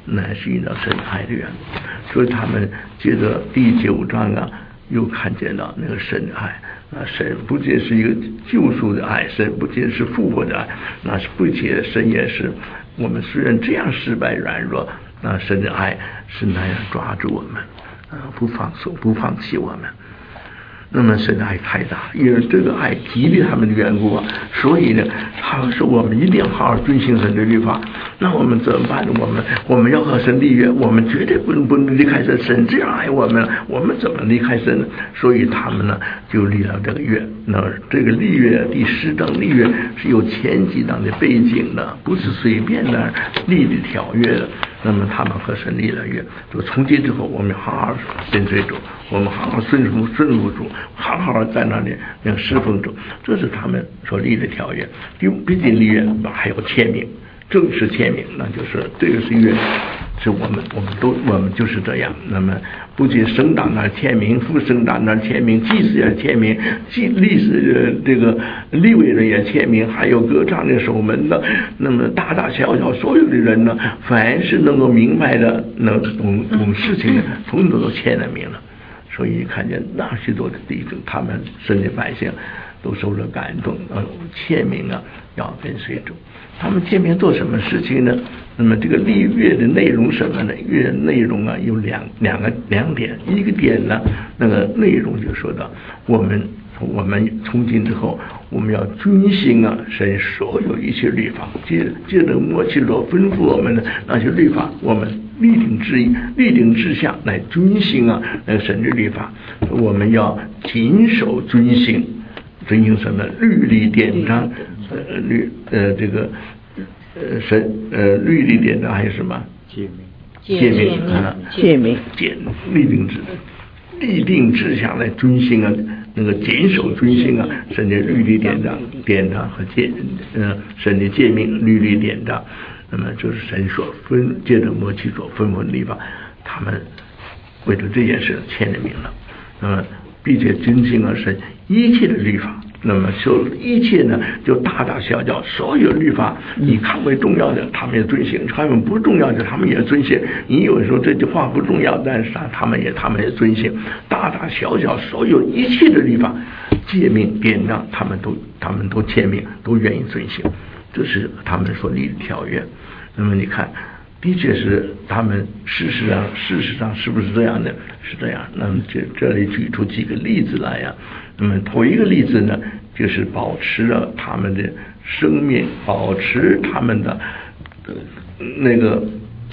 乃是因着神爱的缘故。所以他们接着第九章啊，又看见了那个神爱啊，神不仅是一个救赎的爱，神不仅是复活的爱，那是并且神也是我们虽然这样失败软弱，那神的爱是那样抓住我们啊，不放手不放弃我们。那么神的爱太大，因为这个爱激励他们的缘故啊，所以呢，他说我们一定要好好遵行神的律法。那我们怎么办呢？我们我们要和神立约，我们绝对不能不能离开神。神这样爱我们了，我们怎么离开神呢？所以他们呢就立了这个约。那这个立约第十章立约是有前几章的背景的，不是随便的立的条约的。那么他们和神立了约，说从今之后我们好好跟随主，我们好好顺服顺服主，好好在那里那侍奉主，这是他们所立的条约。毕竟立约还有签名，正式签名，那就是这个是约，是我们我们都我们就是这样。那么不仅省长那签名，副省长那签名，祭司也签名，祭历史这个立位人也签名，还有歌唱的守门的，那么大大小小所有的人呢，凡是能够明白的能懂懂事情的，统统都签了名了。所以看见那许多的弟兄，他们神的百姓都受了感动，呃，签名啊，要跟随主。他们签名做什么事情呢？那么这个立约的内容什么呢？约内容啊有两两个两点，一个点呢，那个内容就说到我们我们从今之后，我们要遵行啊神所有一切律法，接接着摩西所吩咐我们的那些律法，我们立定志意、立定志向来遵行啊那个神的律法，我们要谨守遵行。遵行什么律例典章，呃律呃这个呃神呃律例典章还有什么诫命诫命啊诫命简立定志立定志向来遵行啊，那个谨守遵行啊神的律例典章典章和诫呃神的诫命律例典章，那么就是神所分借着摩西所吩咐的律法，他们为了这件事签了名了，那么并且遵行了神一切的律法，那么就一切呢，就大大小小所有律法，你看为重要的，他们也遵行；看为不重要的，他们也遵行。你有时候这句话不重要，但是他们也他们也遵行。大大小小所有一切的律法、诫命、典章，他们都他们都签名，都愿意遵行。这是他们所立的条约。那么你看。的确是他们事实上事实上是不是这样的？是这样。那么这这里举出几个例子来呀、啊。那么头一个例子呢，就是保持了他们的生命，保持他们的、呃、那个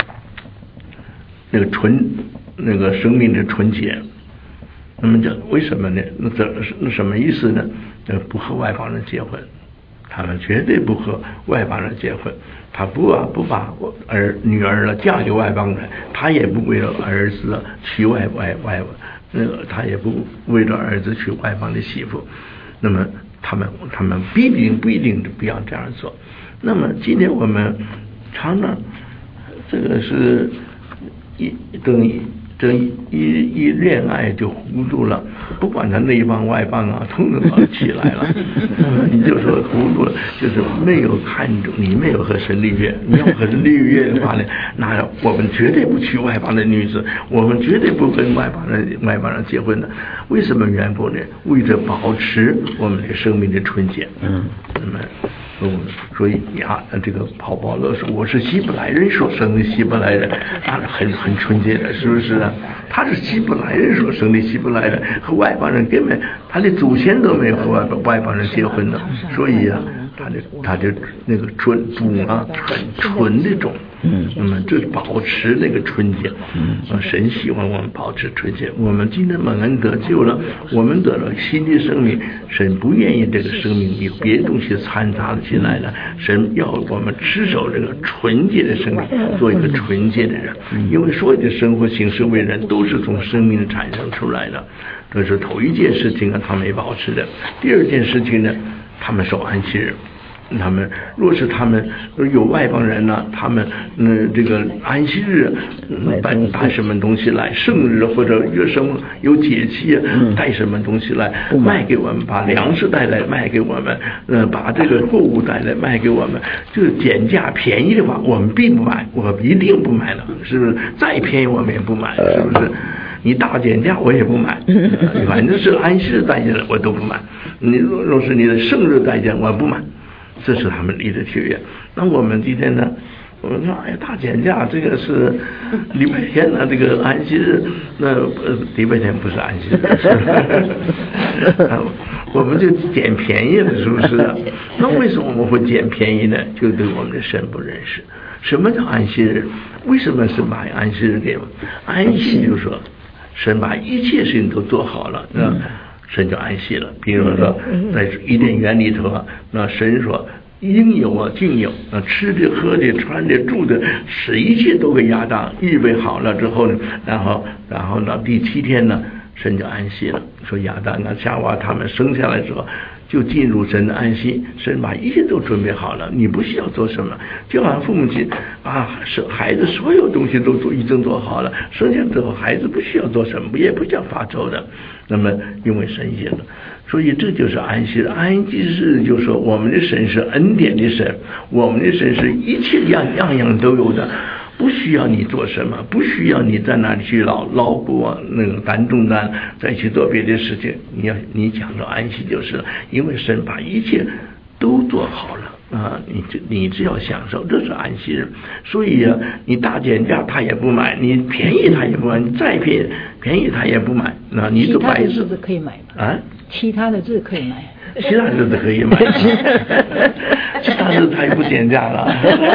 那个纯那个生命的纯洁。那么这为什么呢？那这那什么意思呢？呃，不和外邦人结婚。他们绝对不和外邦人结婚，他不啊不把儿女儿了嫁给外邦人，他也不为了儿子娶外外外那个，他也不为了儿子娶外邦的媳妇。那么他们他们不一定不一定不要这样做。那么今天我们常常这个是一等于这一一恋爱就糊涂了，不管他内邦外邦啊，统统都起来了。你就说糊涂了，就是没有看重，你没有和神立约。你要和神立约的话呢，那我们绝对不娶外邦的女子，我们绝对不跟外邦人外邦人结婚的。为什么缘故呢？为了保持我们的生命的纯洁。嗯，那么。嗯，所以呀，这个保保罗说我是希伯来人所生的希伯来人，他是很很纯洁的，是不是啊？他是希伯来人所生的希伯来人，和外邦人根本他的祖先都没有和外外邦人结婚的，所以啊，他的他的那个纯种啊，很纯的种。嗯，那么这保持那个纯洁，嗯，神希望我们保持纯洁。我们今天蒙恩得救了，我们得了新的生命，神不愿意这个生命有别的东西掺杂了进来了，神要我们持守这个纯洁的生命，做一个纯洁的人。因为所有的生活行事为人都是从生命产生出来的，这是头一件事情啊，他没保持的。第二件事情呢，他们守安息日。 他们若是他们有外邦人呢，他们嗯这个安息日带带什么东西来，圣日或者有什么有节气啊，带什么东西来卖给我们，把粮食带来卖给我们，呃把这个货物带来卖给我们，就是减价便宜的话，我们并不买，我一定不买了，是不是？再便宜我们也不买，是不是？你大减价我也不买，反正是安息日代价我都不买。你若若是你的圣日代价我不买。这是他们立的契约。那我们今天呢？我们说，哎，大减价，这个是礼拜天呢，这个安息日，那呃，礼拜天不是安息日，我们就捡便宜了，是不是？那为什么我们会捡便宜呢？就对我们的神不认识。什么叫安息日？为什么是把安息日给我们？安息就是说，神把一切事情都做好了，那。神就安息了。比如说在伊甸园里头啊，那神说应有啊尽有，那吃的喝的穿的住的，使一切都给亚当预备好了之后呢，然后然后呢第七天呢，神就安息了。说亚当啊夏娃他们生下来之后就进入神的安息，神把一切都准备好了，你不需要做什么，就好像父母亲啊，是孩子所有东西都做已经做好了，生下之后孩子不需要做什么，也不需要发愁的。那么因为神写的，所以这就是安息日。安息日就是说我们的神是恩典的神，我们的神是一切样样样都有的，不需要你做什么，不需要你在那里去劳劳过那个担重担，再去做别的事情。你要你讲到安息，就是因为神把一切都做好了啊，你只你只要享受，这是安息日。所以啊，你大减价他也不买，你便宜他也不买，你再便宜便宜他也不买。那你就白日子可以买啊？ 其他的日子可以买。 其他日子可以买，其他日子他也不减价了，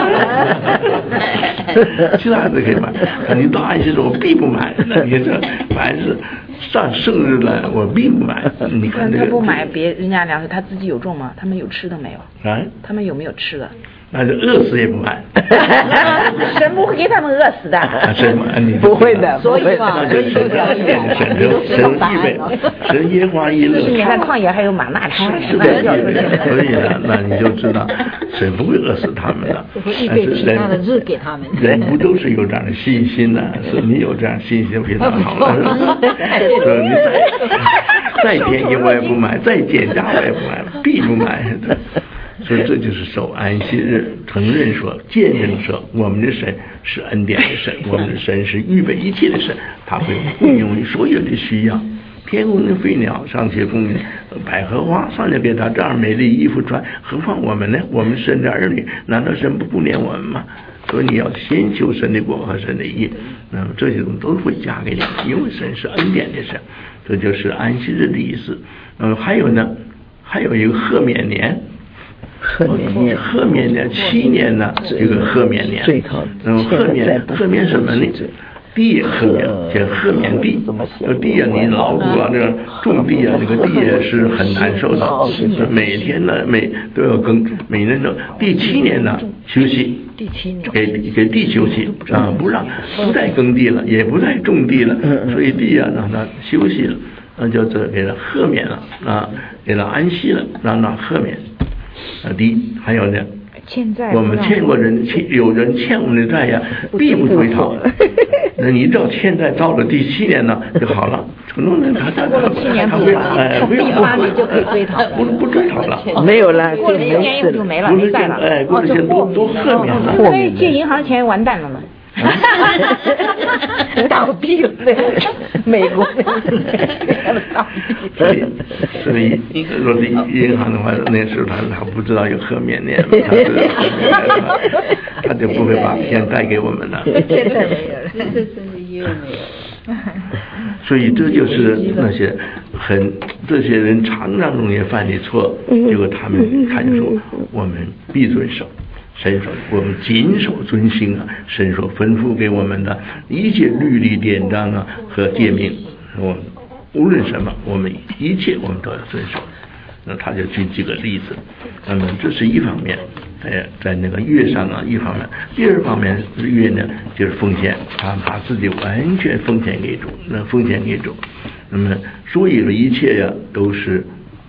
其他日子可以买。你到安息日我必不买，那你这凡是上圣日了我必不买。你看这个， 他不买别人家粮食，他自己有种吗？他们有吃的没有？ 啊？ 他们有没有吃的？ 那就饿死也不买。 神不会给他们饿死的。 神不会的， 所以嘛， 神神神预备，神耶和华以勒。 你看旷野还有玛纳吃， 是的，所以呢，那你就知道神不会饿死他们的。 预备其他的日给他们。 人不都是有这样的信心呢？是你有这样信心非常好了。说你再再便宜我也不买，再减价我也不买，必不买。所以这就是守安息日，承认说，见证说，我们的神是恩典的神，我们的神是预备一切的神，他会供应你所有的需要。天空的飞鸟尚且供应，百合花尚且给他这样美丽衣服穿，何况我们呢？我们神的儿女，难道神不顾念我们吗？所以你要先求神的国和神的义，那么这些东西都会加给你，因为神是恩典的神，这就是安息日的意思。嗯，还有呢，还有一个贺冕年。 贺冕年， 贺冕年七年呢，这个贺冕年，嗯，贺冕贺冕什么呢？地贺冕，叫贺冕地。这地啊，你劳苦啊，这个种地啊，这个地也是很难受的。每天呢，每都要耕，每年都第七年呢休息。 第七年给给地休息啊，不让不再耕地了，也不再种地了，所以地啊让它休息了，那就这给它贺冕了啊，给它安息了，让它贺冕。啊，第一还有呢， 欠债我们欠过人，欠有人欠我们的债呀，必不追讨。那你只要欠债到了第七年呢就好了，承诺人他他他他会哎不要不就可以追讨， 不不追讨了， 没有了， 过了一年以后就没了，没债了。 哎，过了一年都都赦免了。 所以借银行钱完蛋了嘛。 倒闭了，美国倒闭。 所以，所以若是银行的话，那时候他他不知道有贺冕年，他知道贺冕年，他就不会把钱贷给我们了。 现在没有了，现在真的又没有。 所以这就是那些很这些人常常容易犯的错，结果他们他就说我们必遵守。神说我们谨守遵行啊，神所吩咐给我们的一切律例典章啊和诫命，我们无论什么，我们一切我们都要遵守。那他就举几个例子，那么这是一方面，在在那个乐上啊一方面，第二方面乐呢就是奉献，他把自己完全奉献给主，那奉献给主，那么所有的一切呀、啊、都是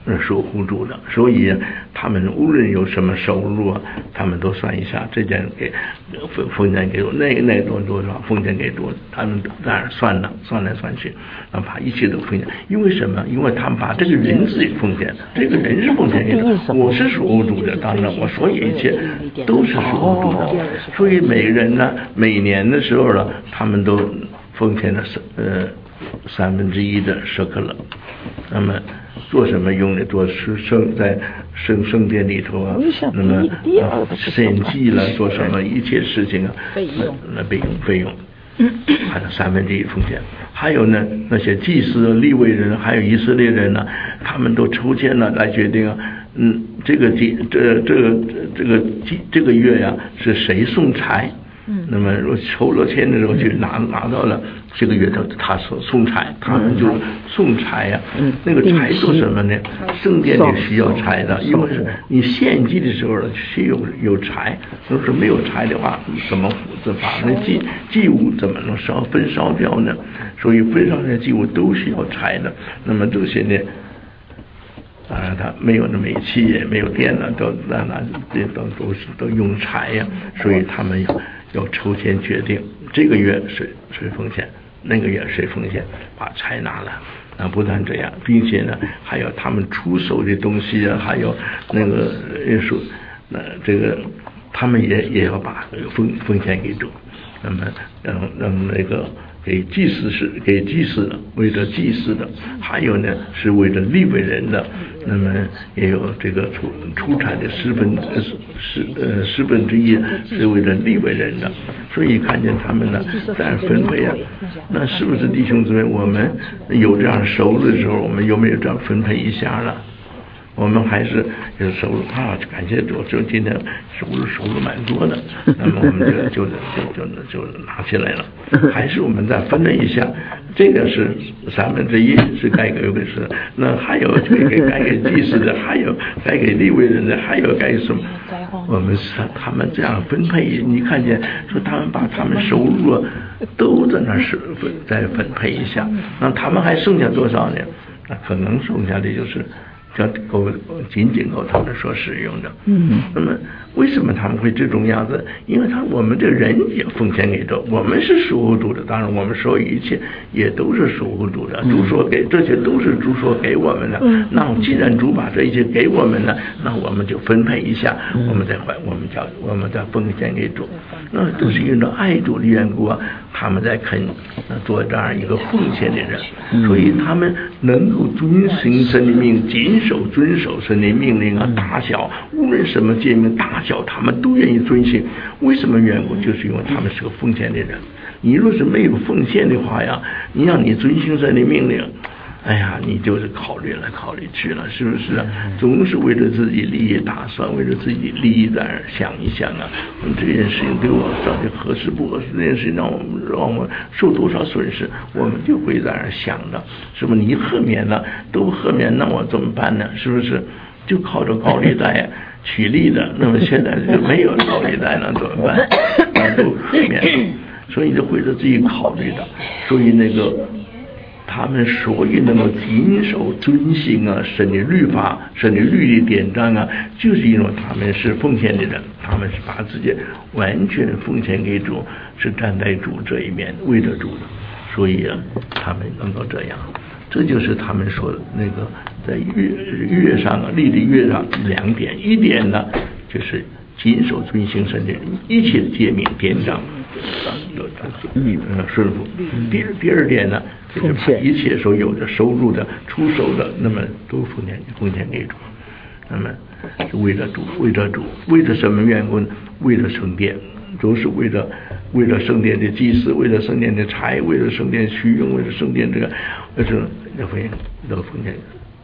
守护主的，所以他们无论有什么收入啊，他们都算一下，这件给奉奉献给主，那个那个多多少奉献给主，他们在那算了，算来算去，啊，把一切都奉献。因为什么？因为他们把这个人自己奉献，这个人是奉献给主，我是属乎主的，当然我所有一切都是属乎主的。所以每个人呢，每年的时候呢，他们都奉献了呃三分之一的舍克勒，那么。做什么用的？做圣在圣圣殿里头啊，那么献祭了，做什么一切事情啊？那备用费用，还有三分之一奉献。还有呢，那些祭司、利未人，还有以色列人呢，他们都抽签了来决定啊，嗯，这个祭这这个这个祭这个月呀、啊，是谁送财？嗯，那么抽了签的时候就拿拿到了这个月的他送送财，他们就送财呀、啊。嗯，那个财做什么呢？圣殿里需要财的，因为是你献祭的时候需有有财，要是没有财的话，怎么怎么把那祭祭物怎么能烧焚烧掉呢？所以焚烧的祭物都需要财的。那么这些呢？当然，他没有那煤气，也没有电了，都那那这都都是都用柴呀，所以他们要要抽签决定这个月谁谁奉献，那个月谁奉献，把柴拿了。啊，不但这样，并且呢，还有他们出手的东西啊，还有那个说，那这个他们也也要把奉奉献给主，那么让让那个。给祭司是给祭司的，为了祭司的，还有呢是为了利未人的，那么也有这个出出产的十分呃十呃十分之一是为了利未人的，所以看见他们呢在分配啊，那是不是弟兄姊妹，我们有这样收入的时候，我们有没有这样分配一下呢？我们还是有收入啊，感谢主，就今天收入收入蛮多的，那么我们就就就就就拿起来了，还是我们再分了一下，这个是三分之一是该给卫士，那还有这个该给祭司的，还有该给利未人的，还有该什么？我们是他们这样分配，你看见说他们把他们收入都在那是再分配一下，那他们还剩下多少呢？那可能剩下的就是。叫够仅仅够他们所使用的，嗯，那么为什么他们会这种样子？因为他我们这人也奉献给主，我们是属乎主的，当然我们所有一切也都是属乎主的，主所给这些都是主所给我们的。嗯，那既然主把这一切给我们了，那我们就分配一下，嗯、我们再还，我们叫我们再奉献给主。那都是因为爱主的缘故啊，他们在肯做这样一个奉献的人，嗯、所以他们能够遵行神的命，谨守遵守神的命令啊，大小无论什么诫命大小，他们都愿意遵行。为什么缘故？就是因为他们是个奉献的人。你若是没有奉献的话呀，你让你遵行神的命令，哎呀，你就是考虑来考虑去了，是不是啊？总是为了自己利益打算，为了自己利益在那想一想啊，这件事情对我到底合适不合适？这件事情让我们让我们受多少损失，我们就会在那想的，是不是？你豁免了，都豁免，那我怎么办呢？是不是？就靠着高利贷取利的，那么现在就没有高利贷了，怎么办？那都豁免了，所以就为了自己考虑的，所以那个。他们所以能够谨守遵行啊，神的律法、神的律例典章啊，就是因为他们是奉献的人，他们是把自己完全奉献给主，是站在主这一面，为了主的，所以啊，他们能够这样，这就是他们说的那个在约约上啊，立的约上两点，一点呢就是谨守遵行神的一切诫命典章。嗯，顺服。第二第二点呢，就是把一切所有的收入的、出手的，那么都奉献奉献给主。那么是为了主，为了主，为了什么缘故呢？为了圣殿，都是为了为了圣殿的祭祀，为了圣殿的财，为了圣殿虚用，为了圣殿这个，呃，这要奉献，要奉献。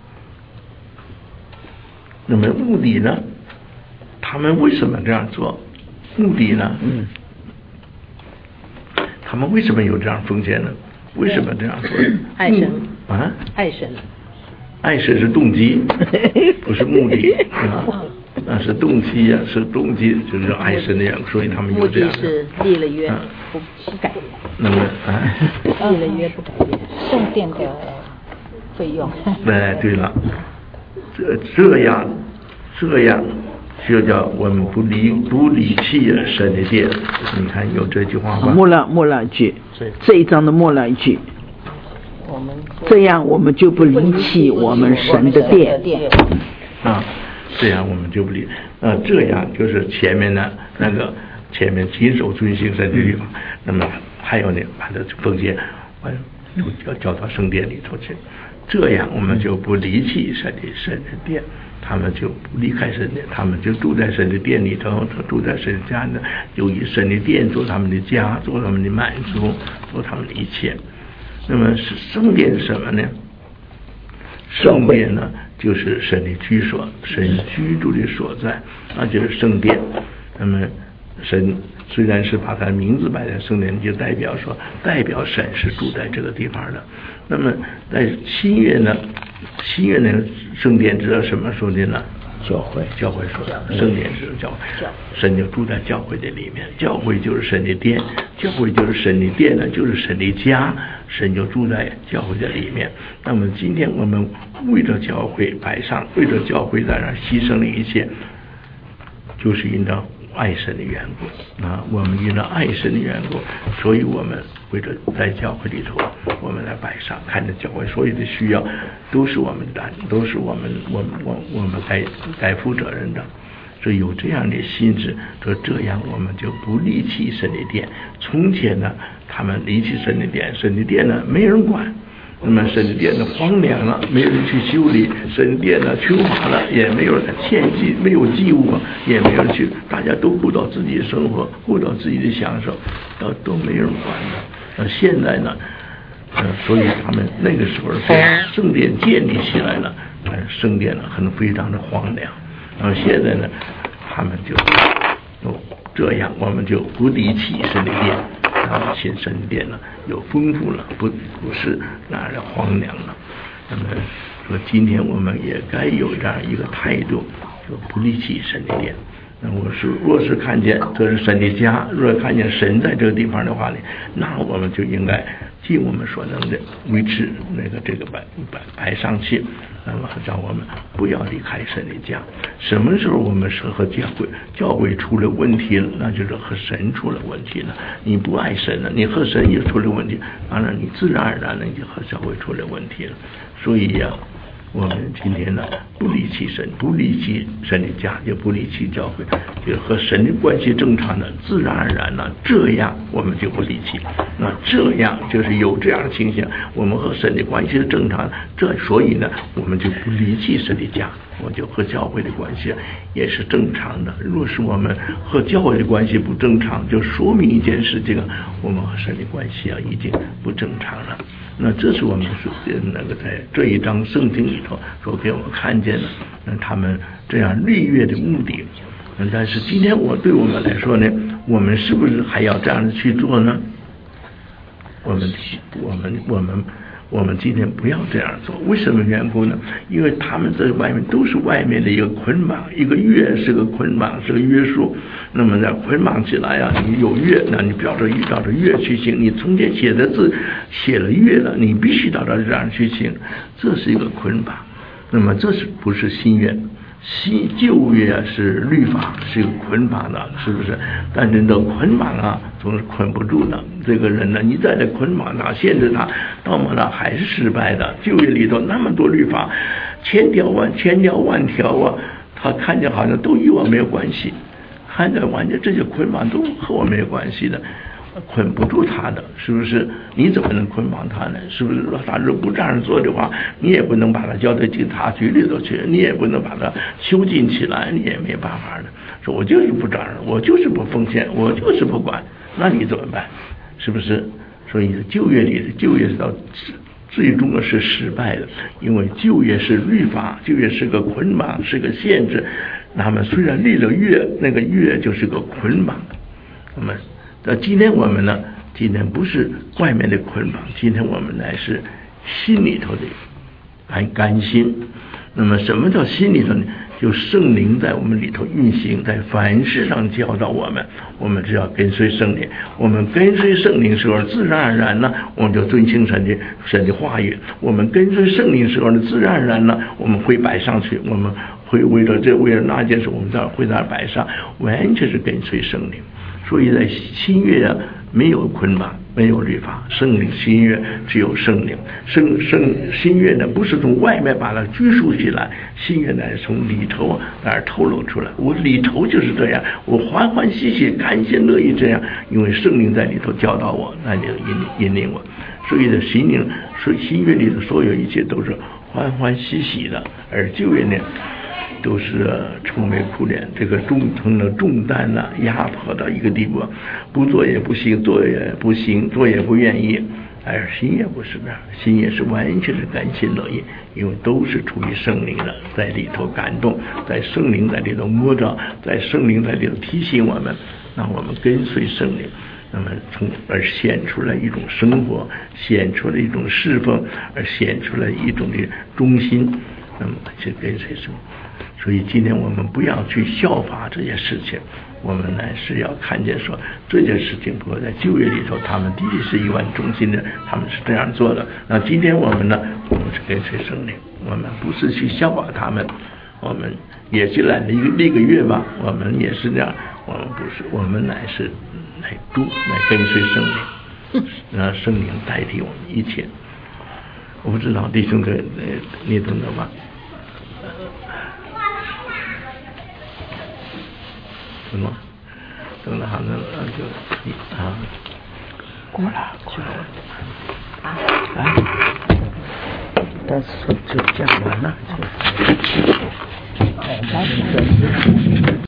那么目的呢？他们为什么这样做？目的呢？嗯。他们为什么有这样奉献呢？为什么这样做？ 爱神啊， 爱神， 爱神是动机，不是目的啊，那是动机呀、啊，是动机，就是爱神的样，所以他们有这样的。 目的是立了约，啊、不改变。 那么啊， 立了约不改变，圣殿的费用。 哎，对了， 这这样这样就叫我们不离不离弃神的殿。你看有这句话吧？ 末了末了一句，这一章的末了一句，这样我们就不离弃我们神的殿啊，这样我们就不离啊，这样就是前面的那个前面谨守遵行神的律法，那么还有呢，把这奉献完要交到圣殿里头去，这样我们就不离弃神的神的殿，他们就不离开神殿，他们就住在神的殿里头，住在神家呢，就以神的殿做他们的家，做他们的满足，做他们的一切。那么是圣殿是什么呢？圣殿呢，就是神的居所，神居住的所在，那就是圣殿。那么神虽然是把他的名字摆在圣殿，就代表说，代表神是住在这个地方的。那么在新约呢，新约呢，圣殿指的什么说的呢？ 教会， 教会说，圣殿是教会，神就住在教会的里面，教会就是神的殿，教会就是神的殿呢，就是神的家，神就住在教会的里面。那么今天我们为了教会摆上，为了教会在那牺牲了一切，就是因着爱神的缘故啊，我们因着爱神的缘故，所以我们为了在教会里头，我们来摆上，看着教会所有的需要，都是我们的，都是我们我们我我们该该负责任的。所以有这样的心智，说这样我们就不离弃神的殿。从前呢，他们离弃神的殿，神的殿呢没人管。那么神的殿呢荒凉了，没人去修理，神的殿呢缺乏了，也没有人献祭，没有祭物，也没有人去，大家都顾到自己的生活，顾到自己的享受，都都没人管的。那现在呢，呃，所以他们那个时候圣殿建立起来了，呃，圣殿呢很非常的荒凉。然后现在呢，他们就哦这样，我们就不离弃神的殿。啊，新神殿呢有丰富了，不不是那样的荒凉了。那么说，今天我们也该有这样一个态度，说不离弃神的殿。那我是若是看见这是神的家，若看见神在这个地方的话呢，那我们就应该尽我们所能的维持那个这个摆摆摆上去。那么让我们不要离开神的家。什么时候我们是和教会教会出了问题了，那就是和神出了问题了。你不爱神了，你和神也出了问题，当然你自然而然的你就和教会出了问题了。所以呀、啊，我们今天呢不离弃神，不离弃神的家，就不离弃教会，就和神的关系正常的，自然而然呢，这样我们就不离弃。那这样就是有这样的情形，我们和神的关系是正常的，这所以呢，我们就不离弃神的家，我就和教会的关系也是正常的。若是我们和教会的关系不正常，就说明一件事情，我们和神的关系啊已经不正常了。那这是我们说那个在这一章圣经里头所给我们看见的，那他们这样律约的目的。但是今天我对我们来说呢，我们是不是还要这样的去做呢？我们我们我们我们今天不要这样做，为什么缘故呢？因为他们在外面都是外面的一个捆绑，一个约是个捆绑，是个约束。那么在捆绑起来啊，你有约，那你照着照着约去行。你从前写的字写了约了，你必须照着这样去行，这是一个捆绑。那么这是不是新约？新旧约是律法，是一个捆绑的，是不是？但是这捆绑啊，总是捆不住的。这个人呢，你在这捆绑他、限制他，到末了还是失败的。旧约里头那么多律法，千条万千条万条啊，他看见好像都与我没有关系，看着完全这些捆绑都和我没有关系的。捆不住他的，是不是？你怎么能捆绑他呢？是不是？他如果不这样做的话，你也不能把他交到警察局里头去，你也不能把他囚禁起来，你也没办法的。说我就是不这样，我就是不奉献，我就是不管，那你怎么办？是不是？所以旧约里的旧约到最终是失败的，因为旧约是律法，旧约是个捆绑，是个限制。那么虽然立了约，那个约就是个捆绑，那么。那今天我们呢？今天不是外面的捆绑，今天我们乃是心里头的安甘心。那么什么叫心里头呢？ 就圣灵在我们里头运行，在凡事上教导我们，我们只要跟随圣灵，我们跟随圣灵时候，自然而然呢，我们就遵行神的神的话语。我们跟随圣灵时候呢，自然而然呢，我们会摆上去，我们会为了这为了那件事，我们在会在那摆上，完全是跟随圣灵。所以在新约啊，没有捆绑，没有律法，圣灵新约只有圣灵。圣圣新约呢，不是从外面把它拘束起来，新约呢从里头那儿透露出来。我里头就是这样，我欢欢喜喜、甘心乐意这样，因为圣灵在里头教导我，那就引引领我。所以的新灵，所以新约里的所有一切都是欢欢喜喜的，而旧约呢，都是愁眉苦脸，这个重成了重担呐、啊，压迫到一个地步，不做也不行，做也不行，做也不愿意。而新约不是这样，新约是完全是甘心乐意，因为都是出于圣灵的，在里头感动，在圣灵在里头摸着，在圣灵在里头提醒我们，让我们跟随圣灵。那么从而显出来一种生活，显出来一种侍奉，而显出来一种的忠心，那么去跟随神。所以今天我们不要去效法这些事情，我们呢是要看见说这件事情，不过在旧约里头，他们的确是一万忠心的，他们是这样做的。那今天我们呢，我们是跟随圣灵，我们不是去效法他们，我们也是来了一个一个月吧，我们也是这样，我们不是，我们乃是来读来跟随圣灵，让圣灵代替我们一切。我不知道弟兄哥，你懂得吗？什么？等了好像就啊， 过了过了啊啊！但是说就讲完了就。